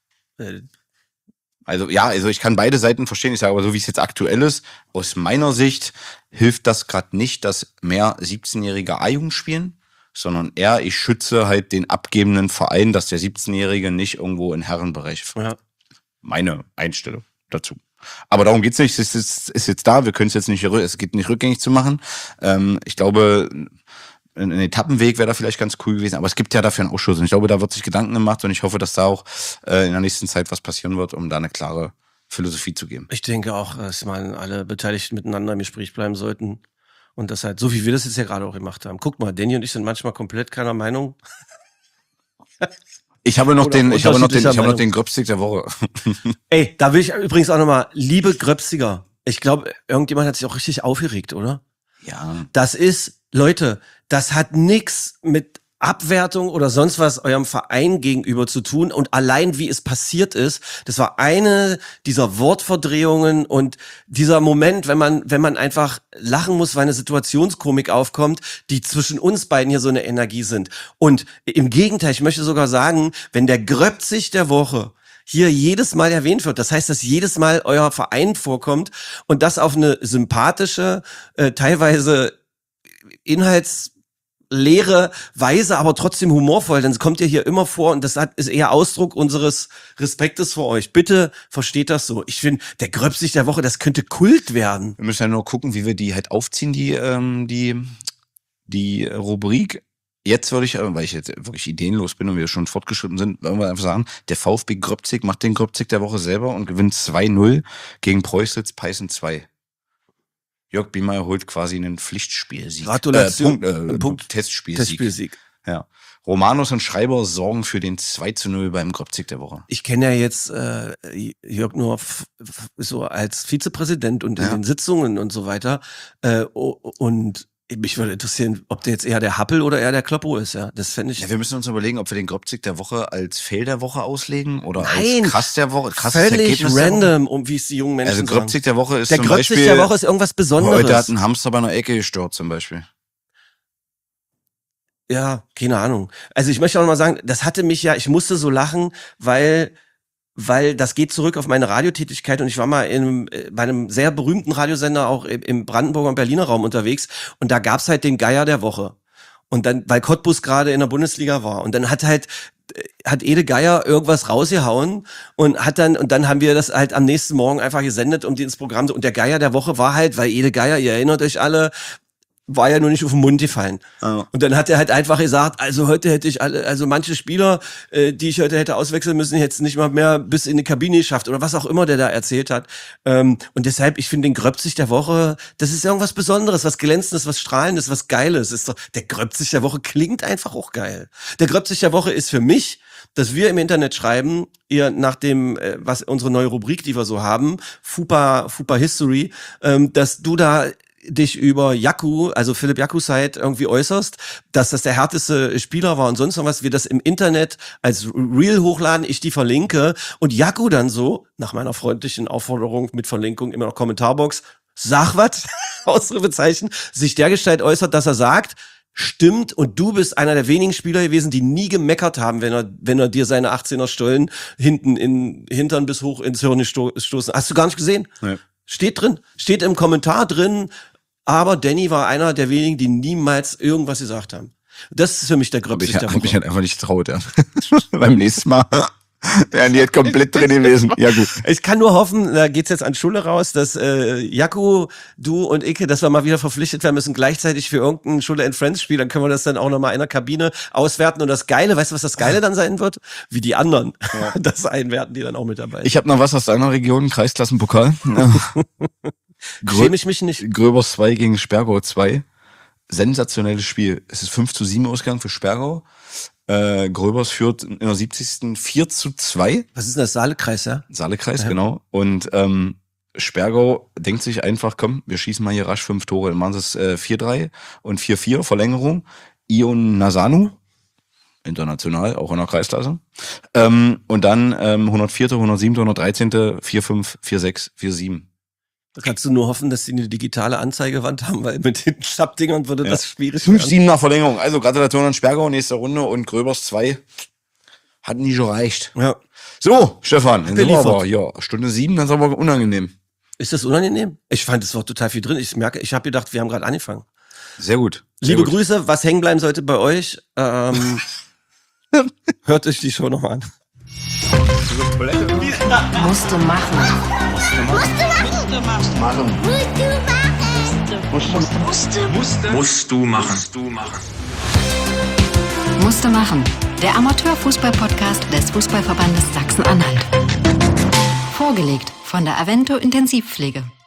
Also ich kann beide Seiten verstehen. Ich sage aber so, wie es jetzt aktuell ist, aus meiner Sicht hilft das gerade nicht, dass mehr 17-Jährige A-Jugend spielen, sondern eher, ich schütze halt den abgebenden Verein, dass der 17-Jährige nicht irgendwo in Herrenbereich fährt. Ja. Meine Einstellung dazu. Aber darum geht's nicht. Es ist jetzt da. Wir können es jetzt nicht, es geht nicht rückgängig zu machen. Ich glaube, ein Etappenweg wäre da vielleicht ganz cool gewesen. Aber es gibt ja dafür einen Ausschuss. Und ich glaube, da wird sich Gedanken gemacht. Und ich hoffe, dass da auch in der nächsten Zeit was passieren wird, um da eine klare Philosophie zu geben. Ich denke auch, dass mal alle Beteiligten miteinander im Gespräch bleiben sollten. Und das halt, so wie wir das jetzt ja gerade auch gemacht haben. Guck mal, Danny und ich sind manchmal komplett keiner Meinung. Ich habe noch den Gröbstig der Woche. Ey, da will ich übrigens auch nochmal, liebe Gröbstiger, ich glaube, irgendjemand hat sich auch richtig aufgeregt, oder? Ja. Das ist, Leute, das hat nix mit Abwertung oder sonst was eurem Verein gegenüber zu tun und allein wie es passiert ist, das war eine dieser Wortverdrehungen und dieser Moment, wenn man einfach lachen muss, weil eine Situationskomik aufkommt, die zwischen uns beiden hier so eine Energie sind. Und im Gegenteil, ich möchte sogar sagen, wenn der Gröbzig der Woche hier jedes Mal erwähnt wird, das heißt, dass jedes Mal euer Verein vorkommt und das auf eine sympathische, teilweise inhaltsleere Weise, aber trotzdem humorvoll, dann kommt ihr hier immer vor und das ist eher Ausdruck unseres Respektes vor euch. Bitte versteht das so. Ich finde, der Gröbsig der Woche, das könnte Kult werden. Wir müssen ja nur gucken, wie wir die halt aufziehen, die Rubrik. Jetzt würde ich, weil ich jetzt wirklich ideenlos bin und wir schon fortgeschritten sind, wollen wir einfach sagen, der VfB Gröbzig macht den Gröbzig der Woche selber und gewinnt 2-0 gegen Preußitz Peißen 2. Jörg Biemeyer holt quasi einen Pflichtspielsieg. Gratulation. Testspielsieg. Ja. Romanos und Schreiber sorgen für den 2-0 beim Gröbzig der Woche. Ich kenne ja jetzt Jörg nur so als Vizepräsident und in den Sitzungen und so weiter. Und mich würde interessieren, ob der jetzt eher der Happel oder eher der Kloppo ist, ja. Das fände ich. Ja, wir müssen uns überlegen, ob wir den Gröbzig der Woche als Fail der Woche auslegen oder als krass der Woche. Völlig random, wie es die jungen Menschen sagen. Also Gröbzig der Woche ist der zum Beispiel. Der Gröbzig der Woche ist irgendwas Besonderes. Heute hat ein Hamster bei einer Ecke gestört zum Beispiel. Ja, keine Ahnung. Also ich möchte auch noch mal sagen, das hatte mich ja, ich musste so lachen, weil das geht zurück auf meine Radiotätigkeit und ich war mal bei einem sehr berühmten Radiosender auch im Brandenburger und Berliner Raum unterwegs und da gab's halt den Geier der Woche. Und dann, weil Cottbus gerade in der Bundesliga war und dann hat Ede Geier irgendwas rausgehauen und dann haben wir das halt am nächsten Morgen einfach gesendet, um die ins Programm zu, und der Geier der Woche war halt, weil Ede Geier, ihr erinnert euch alle, war ja nur nicht auf den Mund gefallen. Oh. Und dann hat er halt einfach gesagt, also heute hätte ich manche Spieler, die ich heute hätte auswechseln müssen, hätte es nicht mal mehr bis in die Kabine geschafft oder was auch immer der da erzählt hat. Und deshalb, ich finde den Gröbzig der Woche, das ist irgendwas Besonderes, was Glänzendes, was Strahlendes, was Geiles. Ist doch, der Gröbzig der Woche klingt einfach auch geil. Der Gröbzig der Woche ist für mich, dass wir im Internet schreiben, ihr nach dem, was unsere neue Rubrik, die wir so haben, Fupa History, dass du da dich über Jakku, also Philipp Jakku-Zeit irgendwie äußerst, dass das der härteste Spieler war und sonst noch was, wir das im Internet als Reel hochladen, ich die verlinke und Jakku dann so, nach meiner freundlichen Aufforderung mit Verlinkung immer noch Kommentarbox, sag was, Ausrufezeichen, sich dergestalt äußert, dass er sagt, stimmt, und du bist einer der wenigen Spieler gewesen, die nie gemeckert haben, wenn er dir seine 18er Stollen hinten in Hintern bis hoch ins Hirn stoßen. Hast du gar nicht gesehen? Nee. Steht im Kommentar drin, aber Danny war einer der wenigen, die niemals irgendwas gesagt haben. Das ist für mich der Gröbsig der Woche. Hab mich halt einfach nicht getraut, ja. Beim nächsten Mal wären die halt komplett drin gewesen. Ja, gut. Ich kann nur hoffen, da geht's jetzt an Schule raus, dass Jakku, du und Icke, dass wir mal wieder verpflichtet werden müssen, gleichzeitig für irgendein Schule and Friends Spiel, dann können wir das dann auch nochmal in der Kabine auswerten und das Geile, weißt du, was das Geile dann sein wird? Wie die anderen. Ja. Das einwerten die dann auch mit dabei. Ich habe noch was aus deiner Region, Kreisklassenpokal. Schäme ich mich nicht. Gröbers 2 gegen Spergau 2. Sensationelles Spiel. Es ist 5-7 Ausgang für Spergau. Gröbers führt in der 70. 4-2. Was ist denn das? Saalekreis, ja? Saalekreis, ja. Genau. Und Spergau denkt sich einfach, komm, wir schießen mal hier rasch 5 Tore. Dann machen sie es 4-3 und 4-4, Verlängerung. Ion Nasanu, international, auch in der Kreisklasse. Und dann 104., 107., 113., 4-5, 4-6, 4-7. Da kannst du nur hoffen, dass sie eine digitale Anzeigewand haben, weil mit den Schappdingern würde das schwierig werden. 5-7 nach Verlängerung. Also Gratulation an Spergau, nächste Runde, und Gröbers 2 hat nie gereicht. Ja. So, Stefan, dann sind wir aber, Stunde 7, dann ist aber unangenehm. Ist das unangenehm? Ich fand, es war total viel drin. Ich merke, ich habe gedacht, wir haben gerade angefangen. Sehr gut. Liebe Grüße, was hängen bleiben sollte bei euch, hört euch die Show nochmal an. Musste machen. Musste machen. Der Amateurfußball-Podcast des Fußballverbandes Sachsen-Anhalt. Vorgelegt von der Avento Intensivpflege.